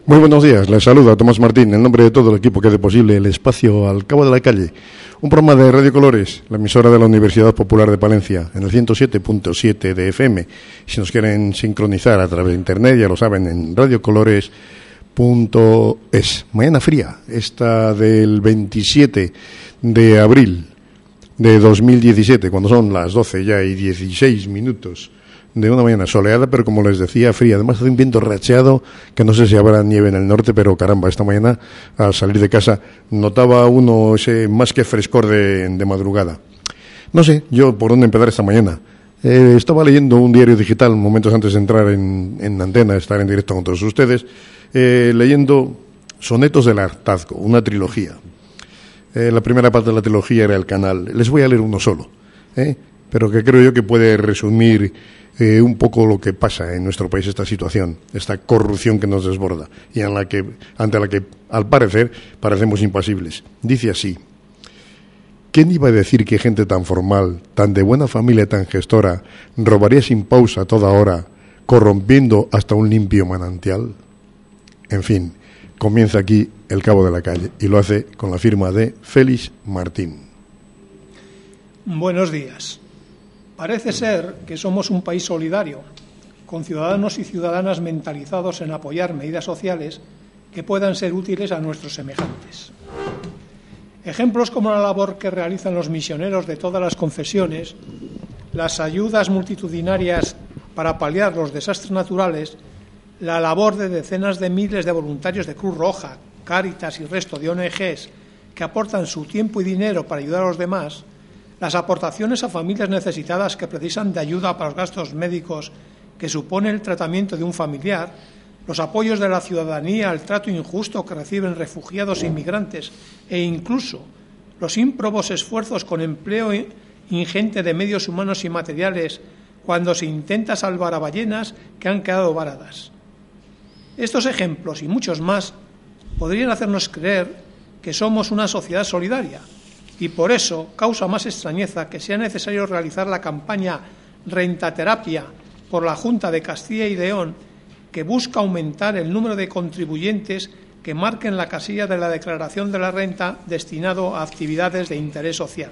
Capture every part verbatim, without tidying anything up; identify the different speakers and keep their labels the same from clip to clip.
Speaker 1: Muy buenos días, les saluda Tomás Martín en nombre de todo el equipo que hace posible el espacio Al Cabo de la Calle, un programa de Radio Colores, la emisora de la Universidad Popular de Palencia, en el ciento siete punto siete de F M. Si nos quieren sincronizar a través de internet, ya lo saben, en radiocolores punto es. Mañana fría, esta del veintisiete de abril de dos mil diecisiete, cuando son las doce ya y dieciséis minutos de una mañana soleada, pero como les decía, fría. Además hace un viento racheado, que no sé si habrá nieve en el norte, pero caramba, esta mañana al salir de casa notaba uno ese más que frescor de, de madrugada. No sé yo por dónde empezar esta mañana. Eh, estaba leyendo un diario digital momentos antes de entrar en, en antena, estar en directo con todos ustedes, eh, leyendo Sonetos del Hartazgo, una trilogía. Eh, la primera parte de la trilogía era El Canal. Les voy a leer uno solo, ¿eh? pero que creo yo que puede resumir Eh, un poco lo que pasa en nuestro país, esta situación, esta corrupción que nos desborda y en la que, ante la que, al parecer, parecemos impasibles. Dice así: ¿quién iba a decir que gente tan formal, tan de buena familia, tan gestora, robaría sin pausa toda hora, corrompiendo hasta un limpio manantial? En fin, comienza aquí El Cabo de la Calle y lo hace con la firma de Félix Martín.
Speaker 2: Buenos días. Parece ser que somos un país solidario, con ciudadanos y ciudadanas mentalizados en apoyar medidas sociales que puedan ser útiles a nuestros semejantes. Ejemplos como la labor que realizan los misioneros de todas las confesiones, las ayudas multitudinarias para paliar los desastres naturales, la labor de decenas de miles de voluntarios de Cruz Roja, Cáritas y resto de O N Ges que aportan su tiempo y dinero para ayudar a los demás, las aportaciones a familias necesitadas que precisan de ayuda para los gastos médicos que supone el tratamiento de un familiar, los apoyos de la ciudadanía al trato injusto que reciben refugiados e inmigrantes e incluso los ímprobos esfuerzos con empleo ingente de medios humanos y materiales cuando se intenta salvar a ballenas que han quedado varadas. Estos ejemplos y muchos más podrían hacernos creer que somos una sociedad solidaria, y por eso causa más extrañeza que sea necesario realizar la campaña Rentaterapia por la Junta de Castilla y León, que busca aumentar el número de contribuyentes que marquen la casilla de la declaración de la renta destinado a actividades de interés social.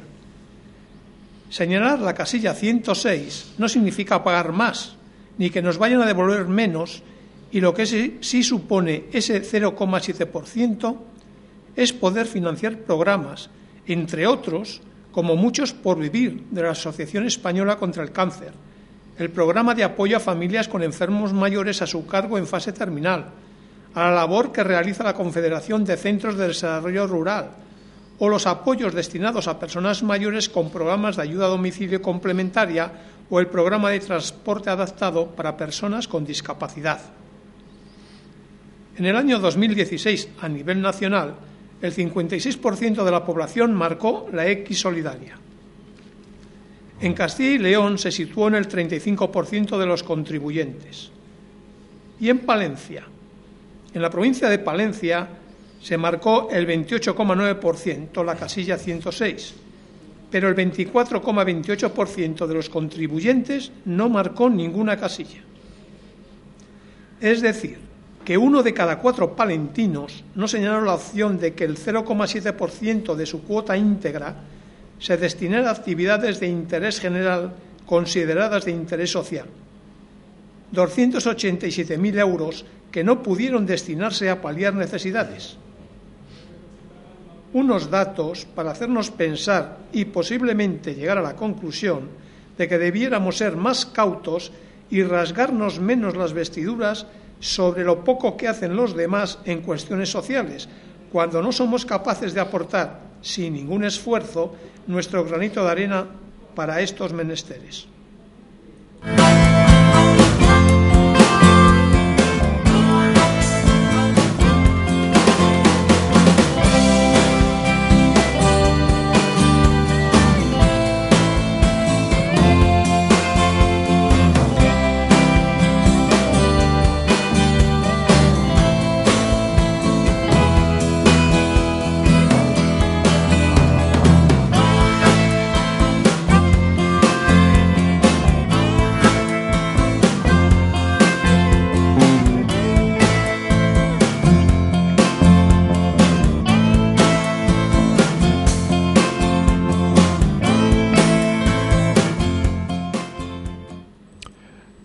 Speaker 2: Señalar la casilla ciento seis no significa pagar más, ni que nos vayan a devolver menos, y lo que sí, sí supone ese cero coma siete por ciento es poder financiar programas, entre otros, como Muchos por Vivir, de la Asociación Española contra el Cáncer, el programa de apoyo a familias con enfermos mayores a su cargo en fase terminal, a la labor que realiza la Confederación de Centros de Desarrollo Rural, o los apoyos destinados a personas mayores con programas de ayuda a domicilio complementaria o el programa de transporte adaptado para personas con discapacidad. En el año dos mil dieciséis, a nivel nacional, el cincuenta y seis por ciento de la población marcó la X solidaria. En Castilla y León se situó en el treinta y cinco por ciento de los contribuyentes. Y en Palencia, en la provincia de Palencia, se marcó el veintiocho coma nueve por ciento, la casilla ciento seis, pero el veinticuatro coma veintiocho por ciento de los contribuyentes no marcó ninguna casilla. Es decir, que uno de cada cuatro palentinos no señaló la opción de que el cero coma siete por ciento de su cuota íntegra se destinara a actividades de interés general consideradas de interés social. doscientos ochenta y siete mil euros que no pudieron destinarse a paliar necesidades. Unos datos para hacernos pensar y posiblemente llegar a la conclusión de que debiéramos ser más cautos y rasgarnos menos las vestiduras sobre lo poco que hacen los demás en cuestiones sociales, cuando no somos capaces de aportar, sin ningún esfuerzo, nuestro granito de arena para estos menesteres.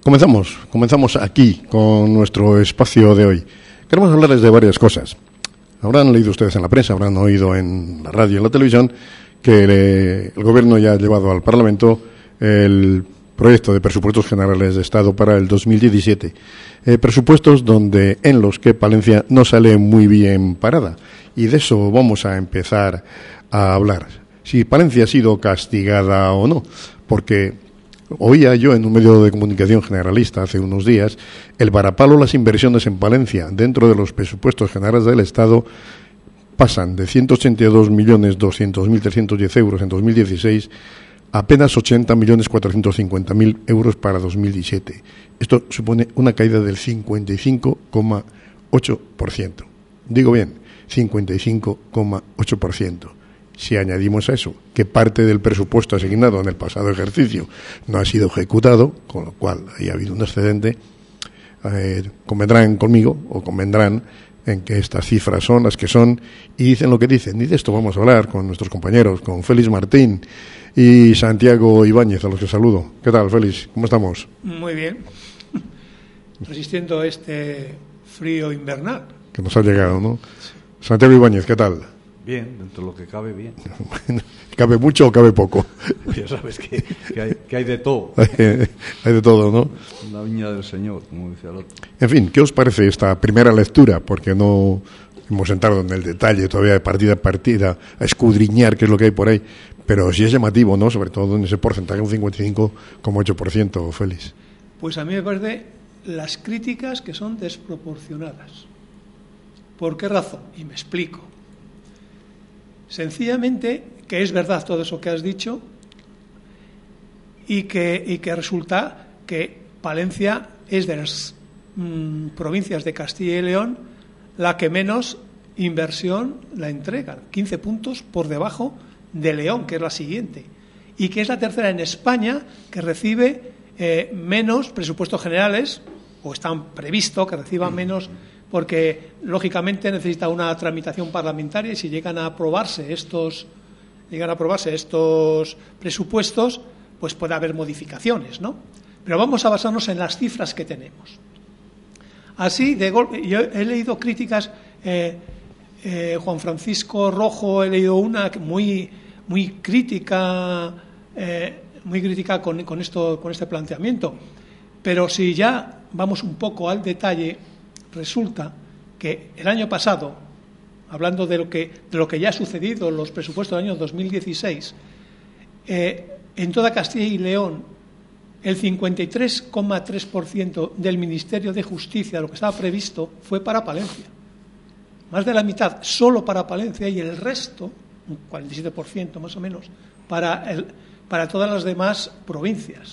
Speaker 1: Comenzamos, comenzamos aquí con nuestro espacio de hoy. Queremos hablarles de varias cosas. Habrán leído ustedes en la prensa, habrán oído en la radio y en la televisión que el, el Gobierno ya ha llevado al Parlamento el proyecto de presupuestos generales de Estado para el dos mil diecisiete. Eh, presupuestos donde en los que Palencia no sale muy bien parada. Y de eso vamos a empezar a hablar. Si Palencia ha sido castigada o no. Porque oía yo en un medio de comunicación generalista hace unos días el varapalo las inversiones en Palencia dentro de los presupuestos generales del Estado pasan de ciento ochenta y dos millones doscientos mil trescientos diez euros en dos mil dieciséis a apenas ochenta millones cuatrocientos cincuenta mil euros para dos mil diecisiete. Esto supone una caída del cincuenta y cinco coma ocho por ciento. Digo bien, cincuenta y cinco coma ocho por ciento. Si añadimos a eso que parte del presupuesto asignado en el pasado ejercicio no ha sido ejecutado, con lo cual ahí ha habido un excedente, eh, convendrán conmigo o convendrán en que estas cifras son las que son y dicen lo que dicen. Y de esto vamos a hablar con nuestros compañeros, con Félix Martín y Santiago Ibáñez, a los que saludo. ¿Qué tal, Félix? ¿Cómo estamos?
Speaker 2: Muy bien. Resistiendo este frío invernal.
Speaker 1: Que nos ha llegado, ¿no? Santiago Ibáñez, ¿qué tal?
Speaker 3: Bien, dentro de lo que cabe, bien.
Speaker 1: ¿Cabe mucho o cabe poco?
Speaker 3: Ya sabes que, que, hay, que hay de todo.
Speaker 1: Hay de todo, ¿no?
Speaker 3: La viña del Señor, como decía el otro.
Speaker 1: En fin, ¿qué os parece esta primera lectura? Porque no hemos entrado en el detalle todavía de partida a partida, a escudriñar qué es lo que hay por ahí. Pero sí es llamativo, ¿no? Sobre todo en ese porcentaje, un cincuenta y cinco coma ocho por ciento, Félix.
Speaker 2: Pues a mí me parece las críticas que son desproporcionadas. ¿Por qué razón? Y me explico. Sencillamente que es verdad todo eso que has dicho y que, y que resulta que Palencia es de las mmm, provincias de Castilla y León la que menos inversión la entrega, quince puntos por debajo de León, que es la siguiente, y que es la tercera en España que recibe eh, menos presupuestos generales, o están previsto que reciban menos, porque lógicamente necesita una tramitación parlamentaria y si llegan a aprobarse estos llegan a aprobarse estos presupuestos, pues puede haber modificaciones, ¿no? Pero vamos a basarnos en las cifras que tenemos. Así, de golpe, yo he leído críticas, eh, eh, Juan Francisco Rojo, he leído una muy muy crítica, eh, muy crítica con, con esto, con este planteamiento. Pero si ya vamos un poco al detalle, resulta que el año pasado, hablando de lo que, de lo que ya ha sucedido en los presupuestos del año dos mil dieciséis, eh, en toda Castilla y León, el cincuenta y tres coma tres por ciento del Ministerio de Justicia, lo que estaba previsto, fue para Palencia. Más de la mitad solo para Palencia y el resto, un cuarenta y siete por ciento más o menos, para, el, para todas las demás provincias.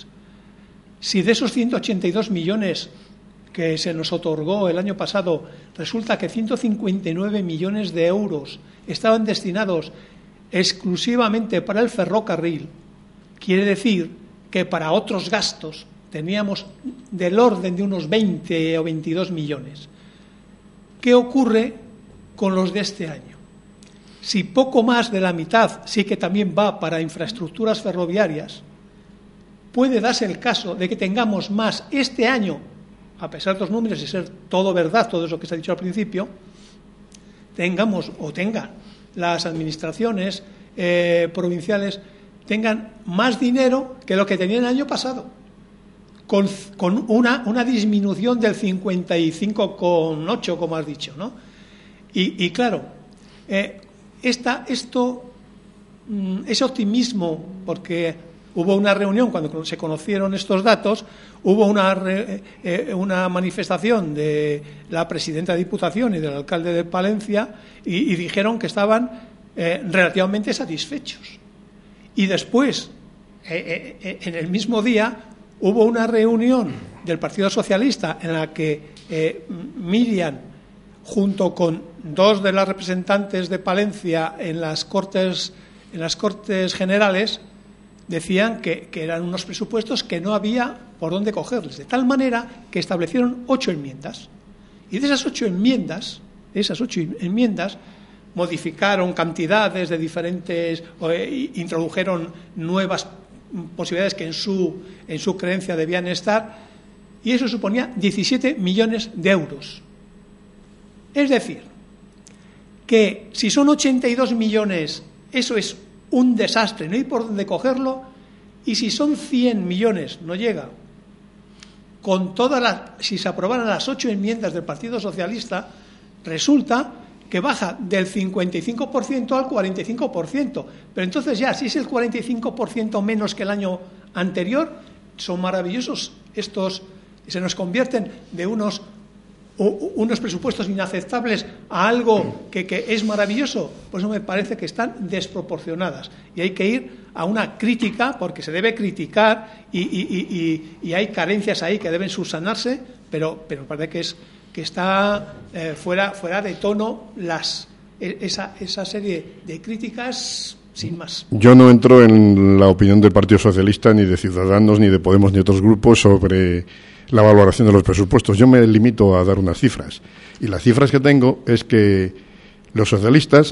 Speaker 2: Si de esos ciento ochenta y dos millones que se nos otorgó el año pasado, resulta que ciento cincuenta y nueve millones de euros estaban destinados exclusivamente para el ferrocarril, quiere decir que para otros gastos teníamos del orden de unos veinte o veintidós millones. ¿Qué ocurre con los de este año? Si poco más de la mitad sí que también va para infraestructuras ferroviarias, puede darse el caso de que tengamos más este año, a pesar de los números y ser todo verdad, todo eso que se ha dicho al principio, tengamos o tengan las administraciones eh, provinciales tengan más dinero que lo que tenían el año pasado, con, con una, una disminución del cincuenta y cinco coma ocho, como has dicho, ¿no? Y, y claro, eh, esta, esto, ese optimismo, porque hubo una reunión cuando se conocieron estos datos, hubo una, re, eh, una manifestación de la presidenta de Diputación y del alcalde de Palencia y, y dijeron que estaban eh, relativamente satisfechos. Y después, eh, eh, en el mismo día, hubo una reunión del Partido Socialista en la que eh, Miriam, junto con dos de las representantes de Palencia en las Cortes, en las Cortes Generales, decían que, que eran unos presupuestos que no había por dónde cogerles, de tal manera que establecieron ocho enmiendas. Y de esas ocho enmiendas, esas ocho enmiendas, modificaron cantidades de diferentes, eh, introdujeron nuevas posibilidades que en su, en su creencia debían estar, y eso suponía diecisiete millones de euros. Es decir, que si son ochenta y dos millones, eso es un desastre, no hay por dónde cogerlo, y si son cien millones, no llega. Con todas las, si se aprobaran las ocho enmiendas del Partido Socialista, resulta que baja del cincuenta y cinco por ciento al cuarenta y cinco por ciento. Pero entonces ya, si es el cuarenta y cinco por ciento menos que el año anterior, son maravillosos estos, se nos convierten de unos, unos presupuestos inaceptables a algo que, que es maravilloso. Pues eso me parece que están desproporcionadas. Y hay que ir a una crítica, porque se debe criticar y, y, y, y, y hay carencias ahí que deben subsanarse, pero, pero parece que es que está eh, fuera, fuera de tono las, esa, esa serie de críticas sin más.
Speaker 1: Yo no entro en la opinión del Partido Socialista, ni de Ciudadanos, ni de Podemos, ni otros grupos sobre la valoración de los presupuestos. Yo me limito a dar unas cifras. Y las cifras que tengo es que los socialistas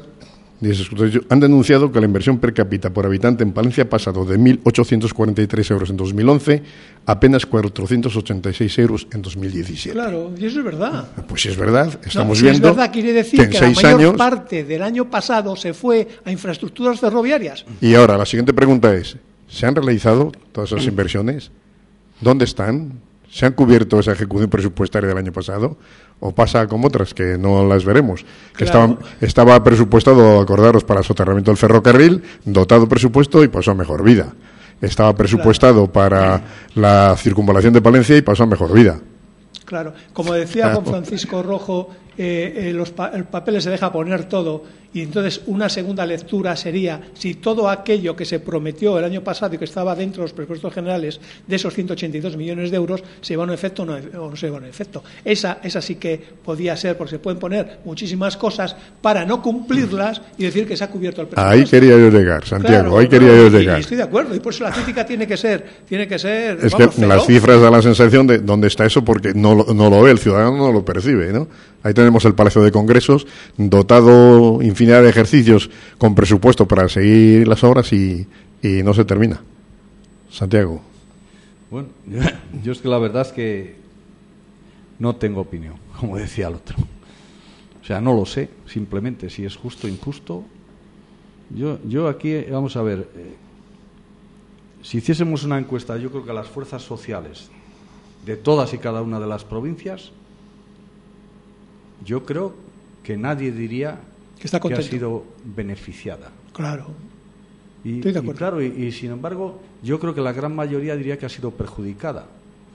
Speaker 1: han denunciado que la inversión per cápita por habitante en Palencia ha pasado de mil ochocientos cuarenta y tres euros en dos mil once a apenas cuatrocientos ochenta y seis euros en dos mil diecisiete.
Speaker 2: Claro, y eso es verdad.
Speaker 1: Pues si es verdad, estamos
Speaker 2: no, si
Speaker 1: viendo
Speaker 2: es verdad, quiere decir que,
Speaker 1: que en
Speaker 2: la
Speaker 1: seis
Speaker 2: mayor
Speaker 1: años,
Speaker 2: parte del año pasado se fue a infraestructuras ferroviarias.
Speaker 1: Y ahora, la siguiente pregunta es, ¿se han realizado todas esas inversiones? ¿Dónde están? ¿Se han cubierto esa ejecución presupuestaria del año pasado? ¿O pasa como otras, que no las veremos? Que
Speaker 2: claro.
Speaker 1: estaba, estaba presupuestado, acordaros, para el soterramiento del ferrocarril, dotado presupuesto y pasó a mejor vida. Estaba presupuestado claro. para la circunvalación de Palencia y pasó a mejor vida.
Speaker 2: Claro, como decía Juan Francisco Rojo, eh, eh, los pa el papel se deja poner todo, y entonces una segunda lectura sería si todo aquello que se prometió el año pasado y que estaba dentro de los presupuestos generales de esos ciento ochenta y dos millones de euros se lleva a un efecto o no, o no se lleva a un efecto. Esa, esa sí que podía ser, porque se pueden poner muchísimas cosas para no cumplirlas y decir que se ha cubierto el presupuesto.
Speaker 1: Ahí quería yo llegar, Santiago,
Speaker 2: claro,
Speaker 1: ahí quería
Speaker 2: no,
Speaker 1: yo llegar.
Speaker 2: Y, y estoy de acuerdo, y por eso la crítica tiene que ser, tiene que ser.
Speaker 1: Es
Speaker 2: vamos,
Speaker 1: que
Speaker 2: feroz.
Speaker 1: Las cifras dan la sensación de dónde está eso, porque no lo, no lo ve, el ciudadano no lo percibe, ¿no? Ahí tenemos el Palacio de Congresos, dotado infinidad de ejercicios con presupuesto para seguir las obras y, y no se termina. Santiago.
Speaker 3: Bueno, yo, yo es que la verdad es que no tengo opinión, como decía el otro. O sea, no lo sé, simplemente, si es justo o injusto. Yo, yo aquí, vamos a ver, eh, si hiciésemos una encuesta, yo creo que a las fuerzas sociales de todas y cada una de las provincias, yo creo que nadie diría
Speaker 2: que, está
Speaker 3: que ha sido beneficiada.
Speaker 2: Claro.
Speaker 3: Y,
Speaker 2: Estoy de
Speaker 3: y
Speaker 2: acuerdo.
Speaker 3: claro, y, y sin embargo, yo creo que la gran mayoría diría que ha sido perjudicada.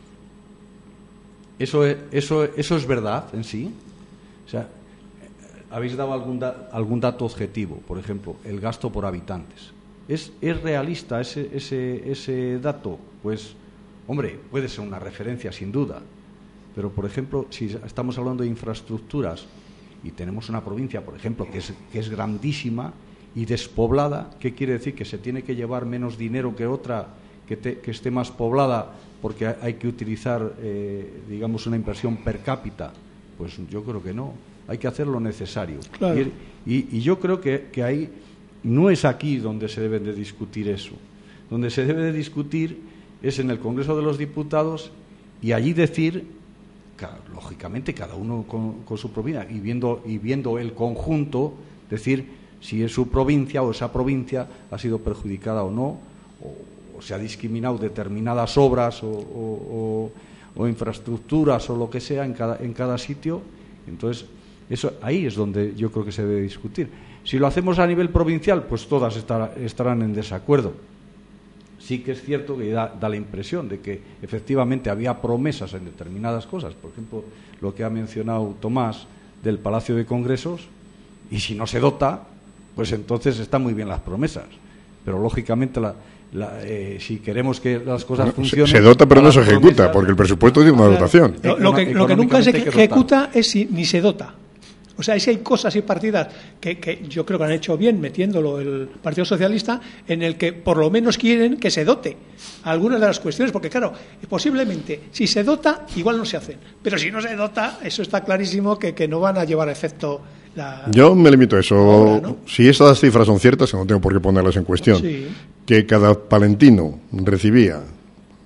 Speaker 3: Eso es, eso, eso es verdad en sí. O sea, habéis dado algún, da, algún dato objetivo, por ejemplo, el gasto por habitantes. ¿Es, es realista ese, ese, ese dato? Pues, hombre, puede ser una referencia sin duda. Pero, por ejemplo, si estamos hablando de infraestructuras y tenemos una provincia, por ejemplo, que es, que es grandísima y despoblada, ¿qué quiere decir? ¿Que se tiene que llevar menos dinero que otra que, te, que esté más poblada porque hay que utilizar, eh, digamos, una inversión per cápita? Pues yo creo que no. Hay que hacer lo necesario.
Speaker 2: Claro.
Speaker 3: Y, y, y yo creo que, que ahí no es aquí donde se debe de discutir eso. Donde se debe de discutir es en el Congreso de los Diputados y allí decir, lógicamente cada uno con, con su provincia y viendo, y viendo el conjunto, decir si es su provincia o esa provincia ha sido perjudicada o no, o, o se ha discriminado determinadas obras o, o, o, o infraestructuras o lo que sea en cada, en cada sitio. Entonces, eso ahí es donde yo creo que se debe discutir. Si lo hacemos a nivel provincial, pues todas estar, estarán en desacuerdo. Sí que es cierto que da, da la impresión de que efectivamente había promesas en determinadas cosas. Por ejemplo, lo que ha mencionado Tomás del Palacio de Congresos, y si no se dota, pues entonces están muy bien las promesas. Pero lógicamente, la, la, eh, si queremos que las cosas
Speaker 1: bueno,
Speaker 3: funcionen...
Speaker 1: Se, se dota pero no se ejecuta,
Speaker 3: promesas,
Speaker 1: porque el presupuesto tiene una
Speaker 2: claro,
Speaker 1: dotación.
Speaker 2: Lo, lo, que, lo que nunca se ejecuta es si ni se dota. O sea, si hay cosas y partidas que, que yo creo que han hecho bien metiéndolo el Partido Socialista, en el que por lo menos quieren que se dote algunas de las cuestiones, porque claro, posiblemente si se dota, igual no se hacen, pero si no se dota, eso está clarísimo que, que no van a llevar a efecto la...
Speaker 1: Yo me limito a eso.
Speaker 2: Ahora, ¿no?
Speaker 1: Si esas cifras son ciertas, que no tengo por qué ponerlas en cuestión,
Speaker 2: sí.
Speaker 1: que cada palentino recibía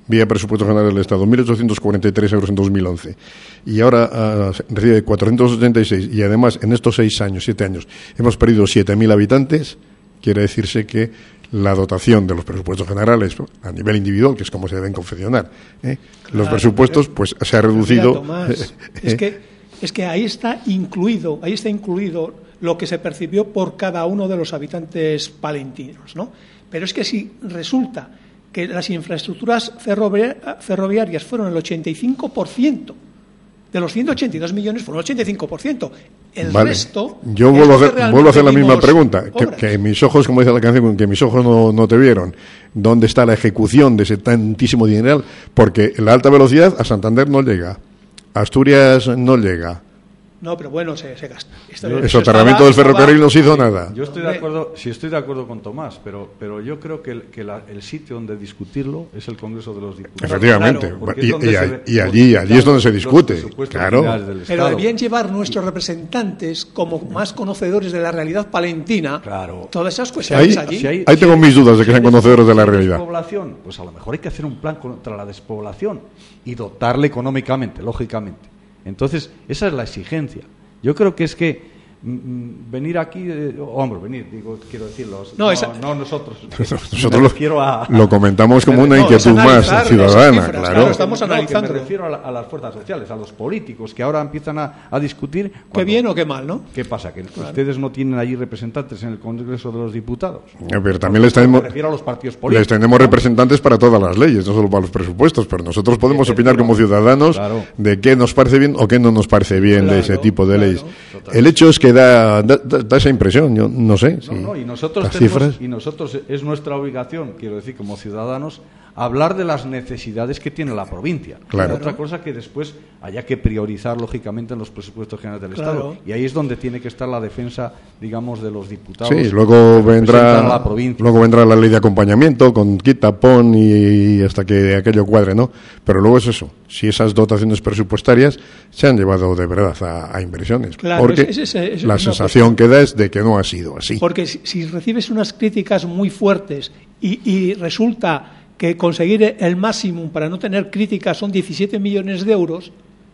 Speaker 1: vía presupuesto general del Estado, mil ochocientos cuarenta y tres euros en dos mil once, y ahora uh, recibe cuatrocientos ochenta y seis, y además en estos seis años, siete años, hemos perdido siete mil habitantes, quiere decirse que la dotación de los presupuestos generales a nivel individual, que es como se deben confeccionar, ¿eh? Claro, los presupuestos, pues se ha reducido.
Speaker 2: Mira, Tomás, es que es que ahí está incluido, ahí está incluido lo que se percibió por cada uno de los habitantes palentinos, ¿no? Pero es que si resulta que las infraestructuras ferroviarias fueron el ochenta y cinco por ciento de los ciento ochenta y dos millones, fueron el ochenta y cinco por ciento. El vale. resto.
Speaker 1: Yo vuelvo a hacer, vuelvo a hacer la misma pregunta. Que, que mis ojos, como dice la canción, que mis ojos no, no te vieron. ¿Dónde está la ejecución de ese tantísimo dinero? Porque la alta velocidad a Santander no llega, a Asturias no llega.
Speaker 2: No, pero bueno, se, se gasta.
Speaker 1: El soterramiento del ferrocarril no se hizo nada.
Speaker 3: Yo estoy de acuerdo, sí estoy de acuerdo con Tomás, pero, pero yo creo que, el, que la, el sitio donde discutirlo es el Congreso de los Diputados.
Speaker 1: Efectivamente,
Speaker 3: claro,
Speaker 1: y, y, se, y allí, allí es donde se discute, claro.
Speaker 2: Pero debían llevar nuestros representantes, como más conocedores de la realidad palentina, claro. todas esas cuestiones
Speaker 1: ahí,
Speaker 2: allí.
Speaker 1: Si hay, ahí tengo si mis dudas de que sean conocedores de la realidad.
Speaker 3: Despoblación, pues a lo mejor hay que hacer un plan contra la despoblación y dotarle económicamente, lógicamente. Entonces, esa es la exigencia. Yo creo que es que mm, venir aquí, eh, hombre, venir, digo, quiero decirlo, no, no, esa, no nosotros.
Speaker 1: Nosotros lo, a, lo comentamos como una inquietud no, más ciudadana, cifras, claro.
Speaker 2: claro. Estamos
Speaker 3: no,
Speaker 2: analizando.
Speaker 3: Me refiero a, la, a las fuerzas sociales, a los políticos que ahora empiezan a, a discutir.
Speaker 2: Cuando, qué bien o qué mal, ¿no?
Speaker 3: ¿Qué pasa? Que claro. ustedes no tienen allí representantes en el Congreso de los Diputados.
Speaker 1: Eh, pero también les tenemos,
Speaker 3: me refiero a los partidos políticos.
Speaker 1: Les tenemos representantes para todas las leyes, no solo para los presupuestos, pero nosotros podemos opinar como ciudadanos claro. de qué nos parece bien o qué no nos parece bien claro, de ese tipo de claro, leyes. Totalmente. El hecho es que da, da, da esa impresión, yo no sé.
Speaker 3: No,
Speaker 1: si
Speaker 3: no, y nosotros
Speaker 1: las
Speaker 3: tenemos,
Speaker 1: cifras...
Speaker 3: y nosotros es nuestra obligación, quiero decir, como ciudadanos, hablar de las necesidades que tiene la provincia.
Speaker 1: Claro.
Speaker 3: Otra cosa que después haya que priorizar, lógicamente, en los presupuestos generales del
Speaker 2: claro.
Speaker 3: Estado. Y ahí es donde tiene que estar la defensa, digamos, de los diputados.
Speaker 1: Sí, luego vendrá, la luego vendrá la ley de acompañamiento con quita, pon y hasta que aquello cuadre, ¿no? Pero luego es eso, si esas dotaciones presupuestarias se han llevado de verdad a, a inversiones.
Speaker 2: Claro,
Speaker 1: porque
Speaker 2: es, es, es, es
Speaker 1: la sensación que da es de que no ha sido así.
Speaker 2: Porque si, si recibes unas críticas muy fuertes y, y resulta que conseguir el máximo para no tener críticas son diecisiete millones de euros,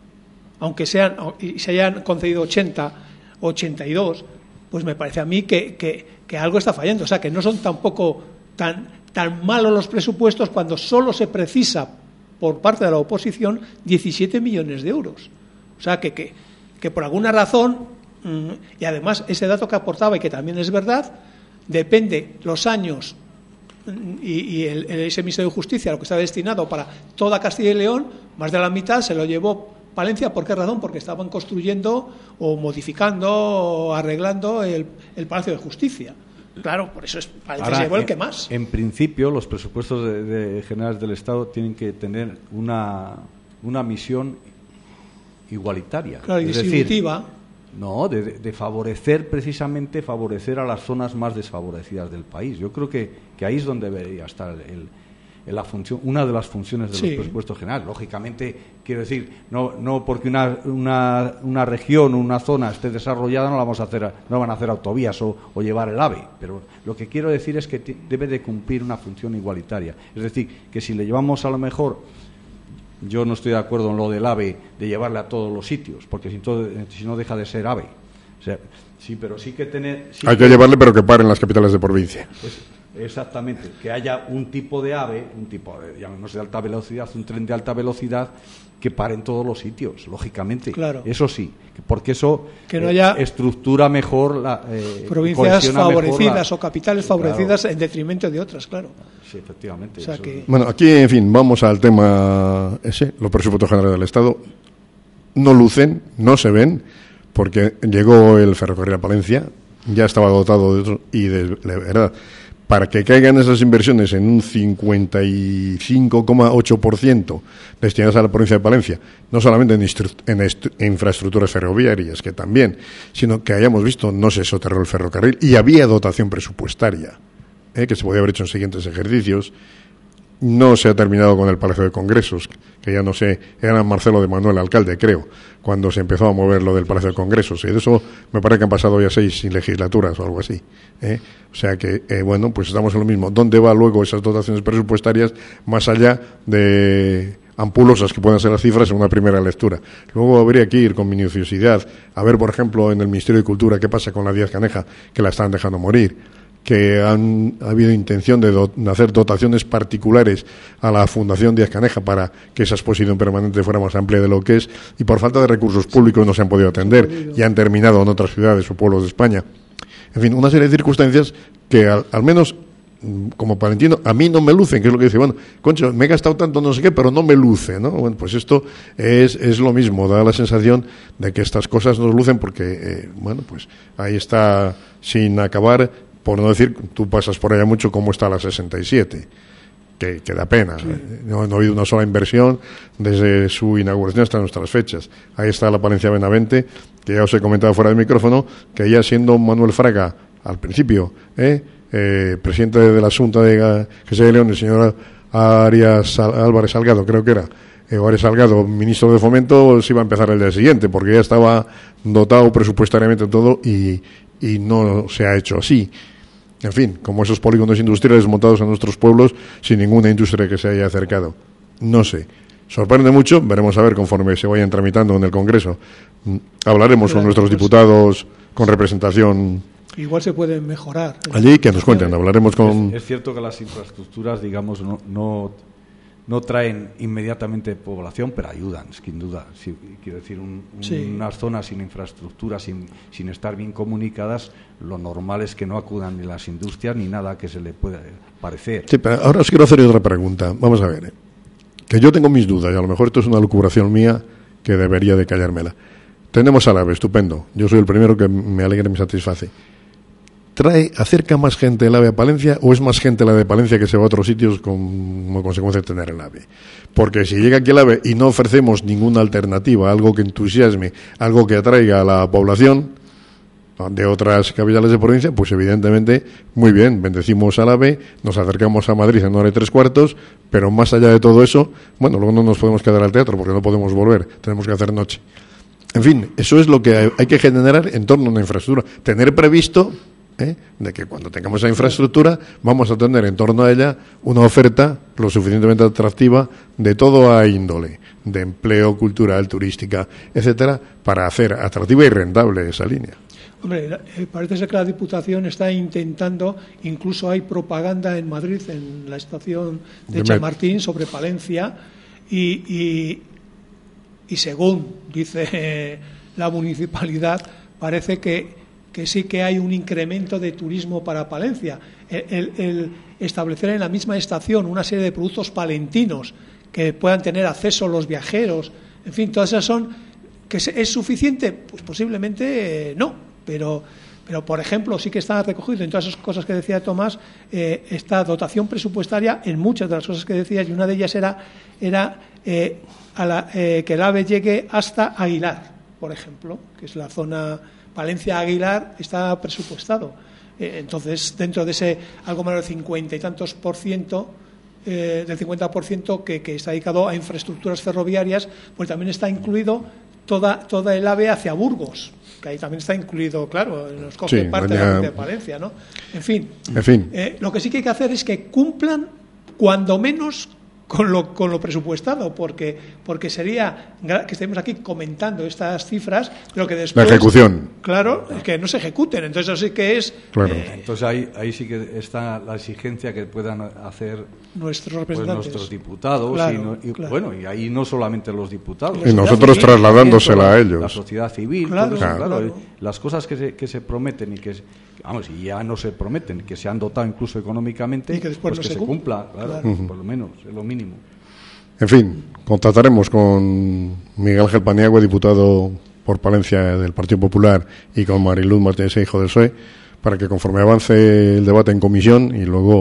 Speaker 2: aunque sean y se hayan concedido ochenta, ochenta y dos, pues me parece a mí que, que, que algo está fallando. O sea, que no son tampoco tan, tan malos los presupuestos cuando solo se precisa por parte de la oposición diecisiete millones de euros. O sea, que, que, que por alguna razón, y además ese dato que aportaba y que también es verdad, depende los años y, y el, ese Ministerio de Justicia, lo que está destinado para toda Castilla y León, más de la mitad se lo llevó Palencia. ¿Por qué razón? Porque estaban construyendo o modificando o arreglando el, el Palacio de Justicia. Claro, por eso es Palencia Ahora, se llevó el que más.
Speaker 3: En principio, los presupuestos de, de generales del Estado tienen que tener una, una misión igualitaria.
Speaker 2: Claro, y distributiva.
Speaker 3: Decir, no, de, de favorecer, precisamente, favorecer a las zonas más desfavorecidas del país. Yo creo que, que ahí es donde debería estar el, el, la función, una de las funciones de sí. los presupuestos generales. Lógicamente, quiero decir, no, no porque una, una, una región o una zona esté desarrollada no la vamos a hacer, no van a hacer autovías o, o llevar el AVE. Pero lo que quiero decir es que t- debe de cumplir una función igualitaria. Es decir, que si le llevamos a lo mejor... Yo no estoy de acuerdo en lo del AVE de llevarle a todos los sitios, porque si, todo, si no deja de ser AVE. O sea, sí, pero sí que tener... Sí
Speaker 1: Hay que, que llevarle, pero que pare en las capitales de provincia.
Speaker 3: Pues, exactamente, que haya un tipo de AVE, un tipo de, digamos, de alta velocidad, un tren de alta velocidad que pare en todos los sitios, lógicamente.
Speaker 2: Claro.
Speaker 3: Eso sí, porque eso
Speaker 2: que no haya
Speaker 3: eh, estructura mejor la eh,
Speaker 2: provincias favorecidas
Speaker 3: la...
Speaker 2: o capitales favorecidas claro. en detrimento de otras, claro.
Speaker 3: Sí, efectivamente.
Speaker 2: O sea
Speaker 3: eso
Speaker 2: que...
Speaker 3: es...
Speaker 1: Bueno, aquí, en fin, vamos al tema ese, los presupuestos generales del Estado. No lucen, no se ven, porque llegó el ferrocarril a Palencia, ya estaba dotado de otro, y de, de verdad, para que caigan esas inversiones en un cincuenta y cinco coma ocho por ciento destinadas a la provincia de Palencia, no solamente en, instru- en est- infraestructuras ferroviarias, que también, sino que hayamos visto, no se soterró el ferrocarril y había dotación presupuestaria, ¿eh? que se podía haber hecho en siguientes ejercicios. no se ha terminado con el Palacio de Congresos, que ya no sé, era Marcelo de Manuel alcalde, creo, cuando se empezó a mover lo del Palacio de Congresos, y de eso me parece que han pasado ya seis legislaturas o algo así, ¿eh? O sea que, eh, bueno, pues estamos en lo mismo. ¿Dónde va luego esas dotaciones presupuestarias más allá de ampulosas que puedan ser las cifras en una primera lectura? Luego habría que ir con minuciosidad a ver, por ejemplo, en el Ministerio de Cultura qué pasa con la Díaz Caneja, que la están dejando morir, que han ha habido intención de, do, de hacer dotaciones particulares a la Fundación Díaz Caneja para que esa exposición permanente fuera más amplia de lo que es, y por falta de recursos públicos no se han podido atender y han terminado en otras ciudades o pueblos de España. En fin, una serie de circunstancias que al, al menos como palentino a mí no me lucen, que es lo que dice, bueno, concho, me he gastado tanto no sé qué, pero no me luce, ¿no? Bueno, pues esto es, es lo mismo, da la sensación de que estas cosas nos lucen porque, eh, bueno, pues ahí está sin acabar. Por no decir, tú pasas por allá mucho, cómo está la sesenta y siete, que, que da pena. Sí. No, no ha habido una sola inversión desde su inauguración hasta nuestras fechas. Ahí está la Palencia Benavente, que ya os he comentado fuera del micrófono, que ya siendo Manuel Fraga, al principio, ¿eh? Eh, presidente de la Junta de Castilla y León, el señor Arias Álvarez Salgado, creo que era, eh, Álvarez Salgado, ministro de Fomento, se iba a empezar el día siguiente, porque ya estaba dotado presupuestariamente todo y, y no se ha hecho así. En fin, como esos polígonos industriales montados en nuestros pueblos sin ninguna industria que se haya acercado. No sé. Sorprende mucho, veremos a ver conforme se vayan tramitando en el Congreso. Hablaremos con nuestros diputados con representación.
Speaker 2: Igual se pueden mejorar.
Speaker 1: Allí, que nos cuenten, hablaremos con...
Speaker 3: Es, es cierto que las infraestructuras, digamos, no... no no traen inmediatamente población, pero ayudan, sin duda. Sí, quiero decir, un, un, sí. unas zonas sin infraestructura, sin, sin estar bien comunicadas, lo normal es que no acudan ni las industrias ni nada que se le pueda parecer.
Speaker 1: Sí, pero ahora os quiero hacer otra pregunta. Vamos a ver, ¿eh? Que yo tengo mis dudas, y a lo mejor esto es una lucubración mía que debería de callármela. Tenemos al AVE, estupendo. Yo soy el primero que me alegra y me satisface. ¿Trae, acerca más gente el AVE a Palencia o es más gente la de Palencia que se va a otros sitios como consecuencia de tener el AVE? Porque si llega aquí el AVE y no ofrecemos ninguna alternativa, algo que entusiasme, algo que atraiga a la población de otras capitales de provincia, pues evidentemente, muy bien, bendecimos al AVE, nos acercamos a Madrid en hora y tres cuartos, pero más allá de todo eso, bueno, luego no nos podemos quedar al teatro porque no podemos volver, tenemos que hacer noche. En fin, eso es lo que hay que generar en torno a una infraestructura, tener previsto... ¿Eh? de que cuando tengamos esa infraestructura vamos a tener en torno a ella una oferta lo suficientemente atractiva de toda índole, de empleo, cultural, turística, etcétera, para hacer atractiva y rentable esa línea.
Speaker 2: Hombre, parece ser que la Diputación está intentando, incluso hay propaganda en Madrid, en la estación de, de Chamartín, sobre Palencia, y, y, y según dice eh, la municipalidad, parece que que sí que hay un incremento de turismo para Palencia. El, el, el establecer en la misma estación una serie de productos palentinos que puedan tener acceso los viajeros, en fin, todas esas son... ¿Que es suficiente? Pues posiblemente eh, no, pero, pero por ejemplo sí que está recogido en todas esas cosas que decía Tomás, eh, esta dotación presupuestaria en muchas de las cosas que decías, y una de ellas era, era eh, a la, eh, que el AVE llegue hasta Aguilar, por ejemplo, que es la zona... Palencia-Aguilar está presupuestado. Eh, entonces, dentro de ese algo menos del cincuenta y tantos por ciento, eh, del cincuenta por ciento que, que está dedicado a infraestructuras ferroviarias, pues también está incluido toda, toda el AVE hacia Burgos, que ahí también está incluido, claro, nos coge sí, parte de la de Palencia, ¿no? En fin,
Speaker 1: en fin.
Speaker 2: Eh, lo que sí que hay que hacer es que cumplan cuando menos con lo, con lo presupuestado, porque porque sería que estemos aquí comentando estas cifras, pero que después...
Speaker 1: La ejecución.
Speaker 2: Claro, que no se ejecuten. Entonces eso sí que es...
Speaker 1: Claro.
Speaker 3: Eh, Entonces ahí, ahí sí que está la exigencia que puedan hacer
Speaker 2: nuestros
Speaker 3: pues,
Speaker 2: representantes,
Speaker 3: nuestros diputados,
Speaker 2: claro,
Speaker 3: y, no, y
Speaker 2: claro.
Speaker 3: bueno, y ahí no solamente los diputados.
Speaker 1: Y nosotros civil, trasladándosela a ellos.
Speaker 3: La sociedad civil,
Speaker 2: claro,
Speaker 3: todo eso,
Speaker 2: claro.
Speaker 3: claro. Las cosas que se, que se prometen y que... Vamos, y ya no se prometen, que se han dotado incluso económicamente,
Speaker 2: y que después
Speaker 3: pues
Speaker 2: no
Speaker 3: que
Speaker 2: se,
Speaker 3: se cumpla, claro,
Speaker 2: claro.
Speaker 3: por lo menos, es lo mínimo.
Speaker 1: En fin, contactaremos con Miguel Ángel Paniagua, diputado por Palencia del Partido Popular, y con Mariluz Martínez, hijo del P S O E, para que conforme avance el debate en comisión y luego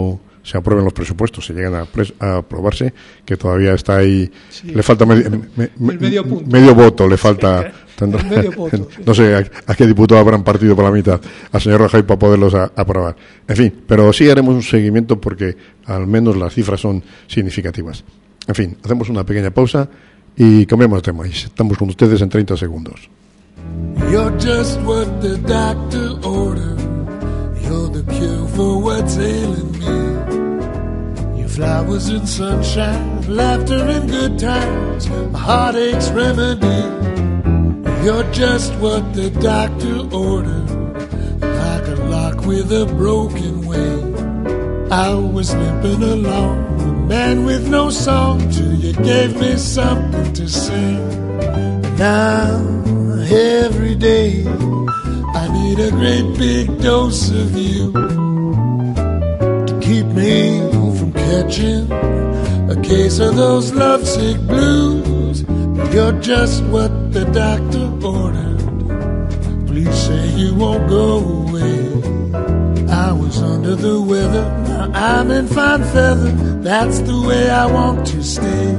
Speaker 1: se aprueben los presupuestos, se llegan a, pres- a aprobarse, que todavía está ahí, sí, le falta medio, me, me,
Speaker 2: medio,
Speaker 1: medio voto, le falta.
Speaker 2: Sí, tendrá, medio voto, sí.
Speaker 1: No sé a, a qué diputado habrán partido por la mitad, al señor Rajoy, para poderlos a, aprobar. En fin, pero sí haremos un seguimiento porque al menos las cifras son significativas. En fin, hacemos una pequeña pausa y cambiamos de tema. Y estamos con ustedes en treinta segundos.
Speaker 4: You're just what the doctor ordered. You're the cure for what's ailing me. Your flowers and sunshine, laughter and good times, a heartache's remedy. You're just what the doctor ordered, like a lock with a broken wing. I was limping along, a man with no song, till you gave me something to sing. Now, every day, I need a great big dose of you to keep me from catching a case of those lovesick blues. You're just what the doctor ordered. Please say you won't go away. I was under the weather, now I'm in fine feather. That's the way I want to stay.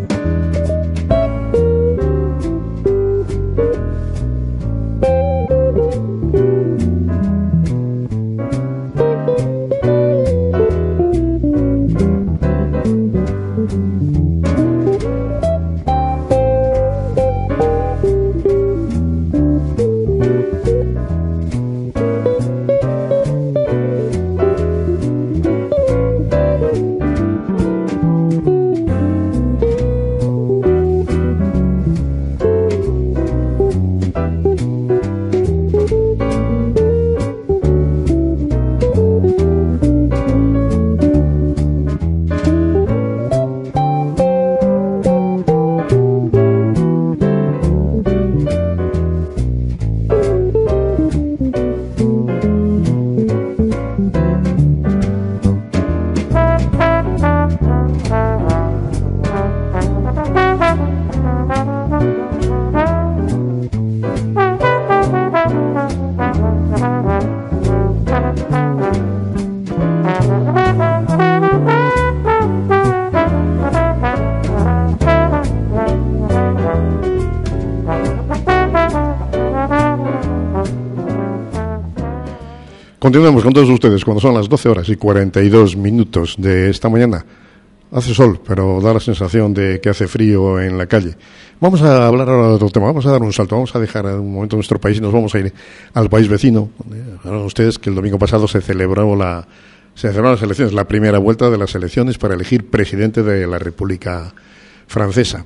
Speaker 1: Continuamos con todos ustedes cuando son las doce horas y cuarenta y dos minutos de esta mañana. Hace sol, pero da la sensación de que hace frío en la calle. Vamos a hablar ahora de otro tema, vamos a dar un salto, vamos a dejar un momento nuestro país y nos vamos a ir al país vecino. Saben ustedes que el domingo pasado se celebró la, se celebraron las elecciones, la primera vuelta de las elecciones para elegir presidente de la República Francesa.